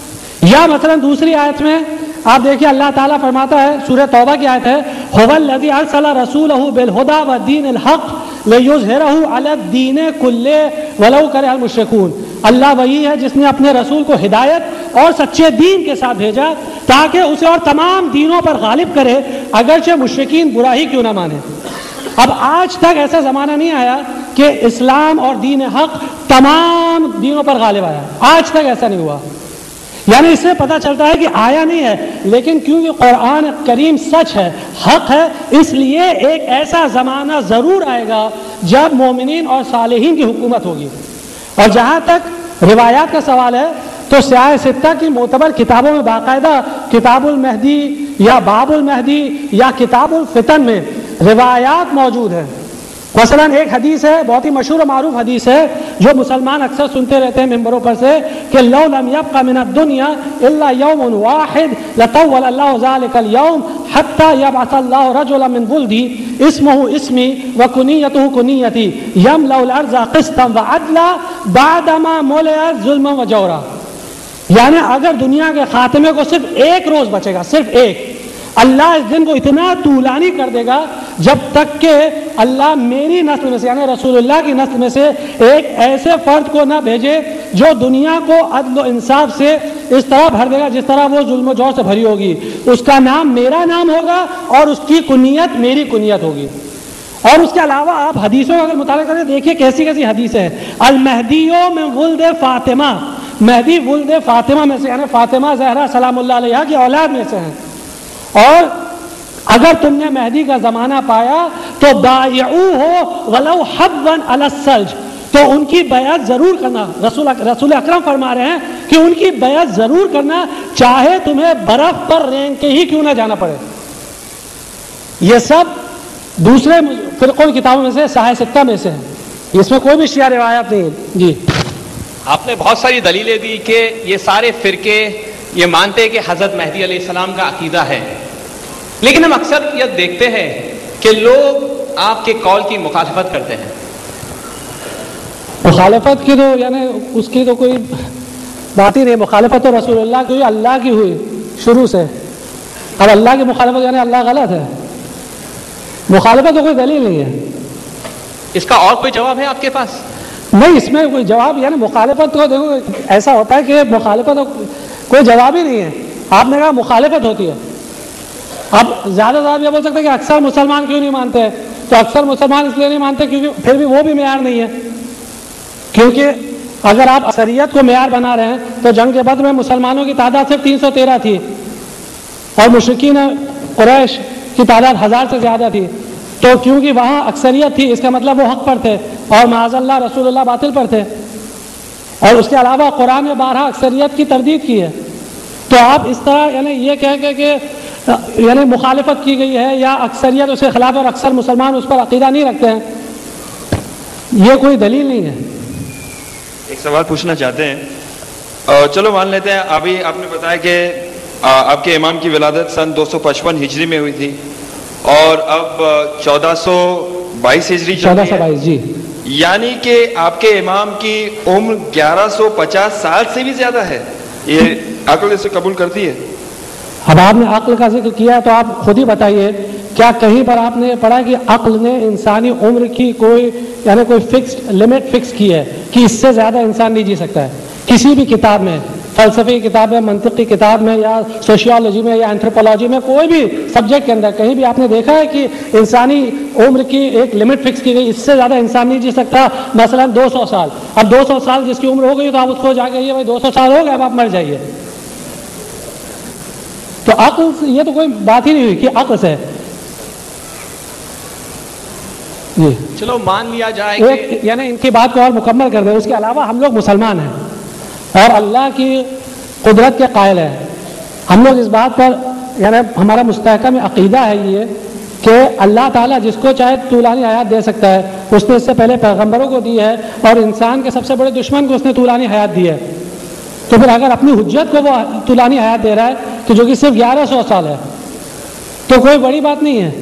یا مثلا دوسری آیت میں آپ دیکھیے اللہ تعالیٰ فرماتا ہے، سورہ توبہ کی آیت ہے هو الذی ارسل رسولہ بالہدی والدین الحق لیظہرہ علی الدین کلہ ولو کرہ المشرکون، اللہ وہی ہے جس نے اپنے رسول کو ہدایت اور سچے دین کے ساتھ بھیجا تاکہ اسے اور تمام دینوں پر غالب کرے اگرچہ مشرکین برا ہی کیوں نہ مانے۔ اب آج تک ایسا زمانہ نہیں آیا کہ اسلام اور دین حق تمام دینوں پر غالب آیا، آج تک ایسا نہیں ہوا۔ یعنی اس سے پتہ چلتا ہے کہ آیا نہیں ہے، لیکن کیونکہ قرآن کریم سچ ہے، حق ہے، اس لیے ایک ایسا زمانہ ضرور آئے گا جب مومنین اور صالحین کی حکومت ہوگی۔ اور جہاں تک روایات کا سوال ہے تو سیاہ ستہ کی معتبر کتابوں میں باقاعدہ کتاب المہدی یا باب المہدی یا کتاب الفتن میں روایات موجود ہیں۔ مثلا ایک حدیث ہے، بہت ہی مشہور و معروف حدیث ہے جو مسلمان اکثر سنتے رہتے ہیں ممبروں پر سے کہ لو لم يبق من الدنيا الا يوم واحد لطول الله ذلك اليوم حتى يبعث الله رجلا من ولدي اسمه اسمي وكنيته كنيتي يملأ الارض قسطا وعدلا بعدما ملئت ظلما وجورا۔ یعنی اگر دنیا کے خاتمے کو صرف ایک روز بچے گا، صرف ایک، اللہ اس دن کو اتنا طولانی کر دے گا جب تک کہ اللہ میری نسل میں سے یعنی رسول اللہ کی نسل میں سے ایک ایسے فرد کو نہ بھیجے جو دنیا کو عدل و انصاف سے اس طرح بھر دے گا جس طرح وہ ظلم و جور سے بھری ہوگی۔ اس کا نام میرا نام ہوگا اور اس کی کنیت میری کنیت ہوگی۔ اور اس کے علاوہ آپ حدیثوں کا اگر مطالعہ کریں دیکھیے کیسی کیسی حدیث ہے۔ المہدیو من ولد فاطمہ، مہدی ولد فاطمہ میں سے یعنی فاطمہ زہرا سلام اللہ علیہا کی اولاد میں سے ہیں، اور اگر تم نے مہدی کا زمانہ پایا تو بایعوہ ولو حبوا علی الثلج، تو ان کی بیعت ضرور کرنا۔ رسول رسول اکرم فرما رہے ہیں کہ ان کی بیعت ضرور کرنا چاہے تمہیں برف پر رینگ کے ہی کیوں نہ جانا پڑے۔ یہ سب دوسرے فرقوں کی کتابوں میں سے صحیح ستہ میں سے ہیں، اس میں کوئی بھی شیعہ روایات نہیں ہے. جی آپ نے بہت ساری دلیلیں دی کہ یہ سارے فرقے یہ مانتے ہیں کہ حضرت مہدی علیہ السلام کا عقیدہ ہے، لیکن ہم اکثر یہ دیکھتے ہیں کہ لوگ آپ کے قول کی مخالفت کرتے ہیں. مخالفت کی تو یعنی اس کی تو کوئی بات ہی نہیں. مخالفت تو رسول اللہ کی ہوئی، اللہ کی ہوئی شروع سے. اب اللہ کی مخالفت یعنی اللہ غلط ہے، مخالفت تو کوئی دلیل نہیں ہے. اس کا اور کوئی جواب ہے آپ کے پاس؟ نہیں، اس میں کوئی جواب یعنی مخالفت کو دیکھو ایسا ہوتا ہے کہ مخالفت تو کوئی جواب ہی نہیں ہے. آپ نے کہا مخالفت ہوتی ہے. اب زیادہ سے زیادہ یہ بول سکتے ہیں کہ اکثر مسلمان کیوں نہیں مانتے ہیں، تو اکثر مسلمان اس لیے نہیں مانتے کیونکہ پھر بھی وہ بھی معیار نہیں ہے. کیونکہ اگر آپ اکثریت کو معیار بنا رہے ہیں تو جنگ کے بدر میں مسلمانوں کی تعداد صرف تین سو تیرہ تھی اور مشرکین قریش کی تعداد ہزار سے زیادہ تھی. تو کیونکہ وہاں اکثریت تھی اس کا مطلب وہ حق پر تھے اور معاذ اللہ رسول اللہ باطل پر تھے. اور اس کے علاوہ قرآن میں بارہا اکثریت کی تردید کی ہے. تو آپ اس طرح یعنی یہ کہہ کے کہ یعنی مخالفت کی گئی ہے یا اکثریت اس کے خلاف اور اکثر مسلمان اس پر عقیدہ نہیں رکھتے ہیں، یہ کوئی دلیل نہیں ہے. ایک سوال پوچھنا چاہتے ہیں. چلو مان لیتے ہیں ابھی آپ نے بتایا کہ آپ کے امام کی ولادت سن دو سو پچپن ہجری میں ہوئی تھی اور اب چودہ سو بائیس ہجری چودہ سو بائیس جی، یعنی کہ آپ کے امام کی عمر گیارہ سو پچاس سال سے بھی زیادہ ہے. یہ عقل اسے قبول کرتی ہے؟ اب آپ نے عقل کا ذکر کیا ہے تو آپ خود ہی بتائیے کیا کہیں پر آپ نے پڑھا کہ عقل نے انسانی عمر کی کوئی یعنی کوئی فکسڈ لمٹ فکس کی ہے کہ اس سے زیادہ انسان نہیں جی سکتا ہے؟ کسی بھی کتاب میں، فلسفی کتاب میں، منطقی کتاب میں یا سوشیولوجی میں یا اینتھروپولوجی میں، کوئی بھی سبجیکٹ کے اندر کہیں بھی آپ نے دیکھا ہے کہ انسانی عمر کی ایک لمٹ فکس کی گئی، اس سے زیادہ انسان نہیں جی سکتا؟ مثلا دو سو سال. اب دو سو سال جس کی عمر ہو گئی تو آپ اس کو جا کے بھائی دو سو سال ہو گئے اب آپ مر جائیے. تو عقل یہ تو کوئی بات ہی نہیں ہوئی کہ عقل سے. جی چلو مان لیا جائے کہ یعنی ان کی بات کو اور مکمل کر دیں. اس کے علاوہ ہم لوگ مسلمان ہیں اور اللہ کی قدرت کے قائل ہیں. ہم لوگ اس بات پر یعنی ہمارا مستحکم عقیدہ ہے یہ کہ اللہ تعالیٰ جس کو چاہے طولانی حیات دے سکتا ہے. اس نے اس سے پہلے پیغمبروں کو دی ہے اور انسان کے سب سے بڑے دشمن کو اس نے طولانی حیات دی ہے. تو پھر اگر اپنی حجت کو وہ طولانی حیات دے رہا ہے تو جو کہ صرف گیارہ سو سال ہے تو کوئی بڑی بات نہیں ہے.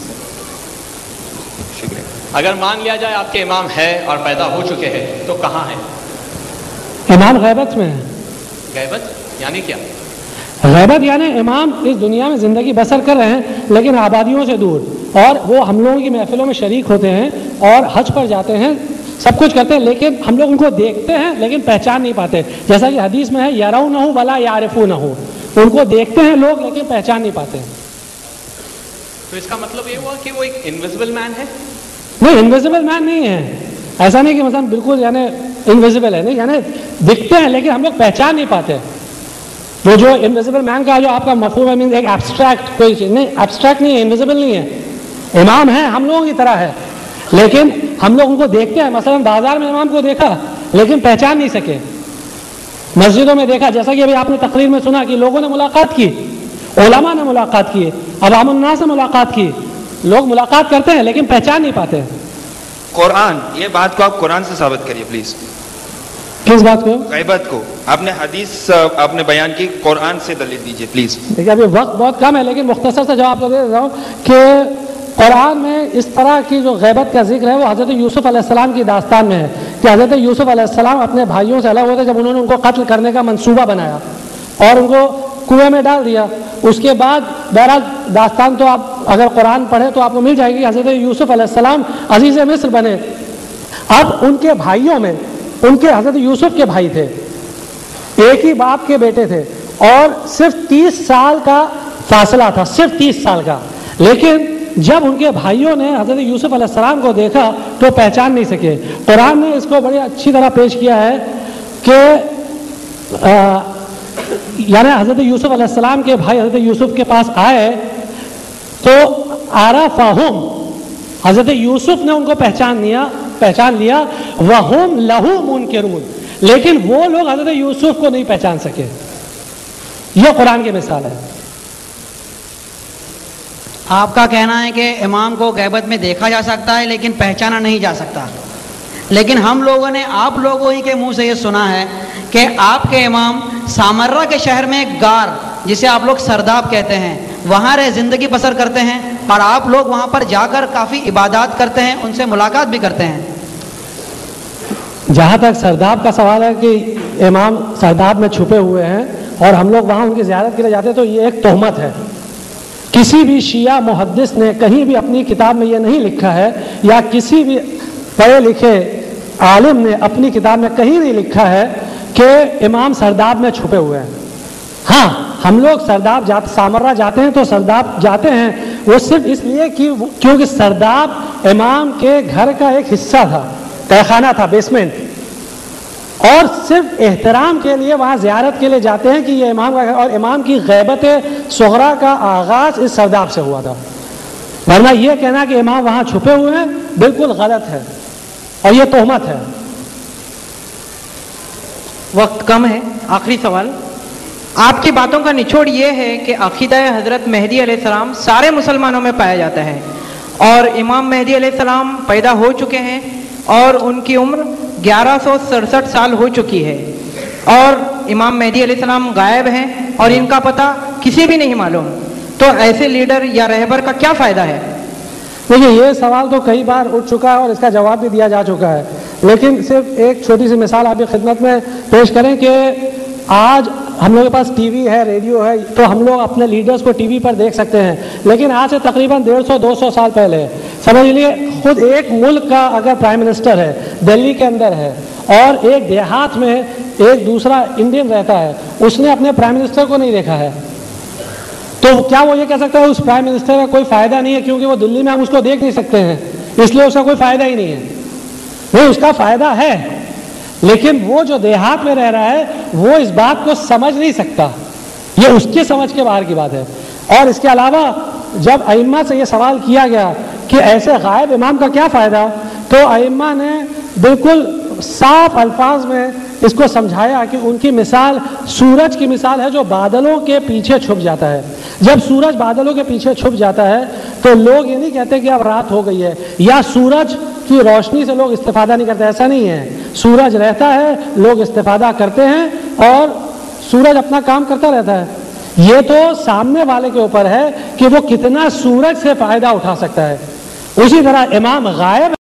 شکریہ. اگر مان لیا جائے آپ کے امام ہے اور پیدا ہو چکے ہیں تو کہاں ہیں؟ امام غیبت میں ہے. غیبت یعنی کیا؟ غیبت یعنی امام اس دنیا میں زندگی بسر کر رہے ہیں لیکن آبادیوں سے دور، اور وہ ہم لوگوں کی محفلوں میں شریک ہوتے ہیں اور حج پر جاتے ہیں، سب کچھ کرتے ہیں، لیکن ہم لوگ ان کو دیکھتے ہیں لیکن پہچان نہیں پاتے. جیسا کہ حدیث میں ہے یرونہ ولا یعرفونہ، ان کو دیکھتے ہیں لوگ لیکن پہچان نہیں پاتے. تو اس کا مطلب یہ ہوا کہ وہ ایک انویزیبل مین ہے؟ نہیں، انویزیبل مین نہیں ہے. ایسا نہیں کہ مثلا بالکل یعنی انویزیبل ہے، نہیں، یعنی دکھتے ہیں لیکن ہم لوگ پہچان نہیں پاتے. وہ جو انویزیبل مین کا جو آپ کا مفہوم ہے مینز ایک ایبسٹریکٹ کوئی چیز نہیں، ایبسٹریکٹ نہیں ہے، انویزیبل نہیں ہے. امام ہے ہم لوگوں کی طرح ہے لیکن ہم لوگ ان کو دیکھتے ہیں. مثلا بازار میں امام کو دیکھا لیکن پہچان نہیں سکے، مسجدوں میں دیکھا جیسا کہ ابھی آپ نے تقریر میں سنا کہ لوگوں نے ملاقات کی، علماء نے ملاقات کی، عوام الناس نے ملاقات کی. لوگ ملاقات کرتے ہیں لیکن پہچان نہیں پاتے. قرآن، یہ بات کو آپ قرآن سے ثابت کریے پلیز. کس بات کو؟ غیبت کو. آپ نے حدیث آپ نے بیان کی، قرآن سے دلیل دیجیے پلیز. دیکھیے ابھی وقت بہت کم ہے لیکن مختصر سے جواب دے دیتا ہوں کہ قرآن میں اس طرح کی جو غیبت کا ذکر ہے وہ حضرت یوسف علیہ السلام کی داستان میں ہے کہ حضرت یوسف علیہ السلام اپنے بھائیوں سے الگ ہوئے تھے جب انہوں نے ان کو قتل کرنے کا منصوبہ بنایا اور ان کو کنویں میں ڈال دیا. اس کے بعد بہرحال داستان تو آپ اگر قرآن پڑھیں تو آپ کو مل جائے گی. حضرت یوسف علیہ السلام عزیز مصر بنے. اب ان کے بھائیوں میں ان کے حضرت یوسف کے بھائی تھے، ایک ہی باپ کے بیٹے تھے اور صرف تیس سال کا فاصلہ تھا، صرف تیس سال کا. لیکن جب ان کے بھائیوں نے حضرت یوسف علیہ السلام کو دیکھا تو پہچان نہیں سکے. قرآن نے اس کو بڑی اچھی طرح پیش کیا ہے کہ یعنی حضرت یوسف علیہ السلام کے بھائی حضرت یوسف کے پاس آئے تو عرفہم، حضرت یوسف نے ان کو پہچان لیا پہچان لیا وہم لہو منکرون، لیکن وہ لوگ حضرت یوسف کو نہیں پہچان سکے. یہ قرآن کی مثال ہے. آپ کا کہنا ہے کہ امام کو غیبت میں دیکھا جا سکتا ہے لیکن پہچانا نہیں جا سکتا، لیکن ہم لوگوں نے آپ لوگوں ہی کے منہ سے یہ سنا ہے کہ آپ کے امام سامرہ کے شہر میں ایک غار جسے آپ لوگ سرداب کہتے ہیں وہاں رہ زندگی بسر کرتے ہیں، اور آپ لوگ وہاں پر جا کر کافی عبادات کرتے ہیں، ان سے ملاقات بھی کرتے ہیں۔ جہاں تک سرداب کا سوال ہے کہ امام سرداب میں چھپے ہوئے ہیں اور ہم لوگ وہاں ان کی زیارت کے لیے جاتے ہیں، تو یہ ایک تہمت ہے۔ کسی بھی شیعہ محدث نے کہیں بھی اپنی کتاب میں یہ نہیں لکھا ہے، یا کسی بھی پڑھے لکھے عالم نے اپنی کتاب میں کہیں نہیں لکھا ہے کہ امام سرداب میں چھپے ہوئے ہیں۔ ہاں ہم لوگ سرداب جاتے سامرہ جاتے ہیں تو سرداب جاتے ہیں وہ صرف اس لیے کہ کیونکہ سرداب امام کے گھر کا ایک حصہ تھا، تہخانہ تھا، بیسمنٹ، اور صرف احترام کے لیے وہاں زیارت کے لیے جاتے ہیں کہ یہ امام کا گھر، اور امام کی غیبت صغرا کا آغاز اس سرداب سے ہوا تھا۔ ورنہ یہ کہنا کہ امام وہاں چھپے ہوئے ہیں بالکل غلط ہے اور یہ تہمت ہے۔ وقت کم ہے، آخری سوال۔ آپ کی باتوں کا نچوڑ یہ ہے کہ عقیدہ حضرت مہدی علیہ السلام سارے مسلمانوں میں پایا جاتا ہے، اور امام مہدی علیہ السلام پیدا ہو چکے ہیں اور ان کی عمر گیارہ سو سڑسٹھ سال ہو چکی ہے، اور امام مہدی علیہ السلام غائب ہیں اور ان کا پتہ کسی بھی نہیں معلوم، تو ایسے لیڈر یا رہبر کا کیا فائدہ ہے؟ دیکھیے یہ سوال تو کئی بار اٹھ چکا ہے اور اس کا جواب بھی دیا جا چکا ہے، لیکن صرف ایک چھوٹی سی مثال آپ کی خدمت میں پیش کریں کہ آج ہم لوگوں کے پاس ٹی وی ہے، ریڈیو ہے، تو ہم لوگ اپنے لیڈرز کو ٹی وی پر دیکھ سکتے ہیں، لیکن آج سے تقریباً ڈیڑھ سو دو سو سال پہلے سمجھ لیجیے خود ایک ملک کا اگر پرائم منسٹر ہے، دلی کے اندر ہے، اور ایک دیہات میں ایک دوسرا انڈین رہتا ہے، اس نے اپنے پرائم منسٹر کو نہیں دیکھا ہے، تو کیا وہ یہ کہہ سکتا ہے اس پرائم منسٹر کا کوئی فائدہ نہیں ہے کیونکہ وہ دلی میں ہم اس کو دیکھ نہیں سکتے ہیں اس لیے اس کا کوئی فائدہ ہی نہیں ہے؟ وہ اس کا فائدہ ہے، لیکن وہ جو دیہات میں رہ رہا ہے وہ اس بات کو سمجھ نہیں سکتا، یہ اس کے سمجھ کے باہر کی بات ہے۔ اور اس کے علاوہ جب ائمہ سے یہ سوال کیا گیا کہ ایسے غائب امام کا کیا فائدہ، تو ائمہ نے بالکل صاف الفاظ میں اس کو سمجھایا کہ ان کی مثال سورج کی مثال ہے جو بادلوں کے پیچھے چھپ جاتا ہے۔ جب سورج بادلوں کے پیچھے چھپ جاتا ہے تو لوگ یہ نہیں کہتے کہ اب رات ہو گئی ہے یا سورج کی روشنی سے لوگ استفادہ نہیں کرتے، ایسا نہیں ہے، سورج رہتا ہے، لوگ استفادہ کرتے ہیں اور سورج اپنا کام کرتا رہتا ہے۔ یہ تو سامنے والے کے اوپر ہے کہ وہ کتنا سورج سے فائدہ اٹھا سکتا ہے۔ اسی طرح امام غائب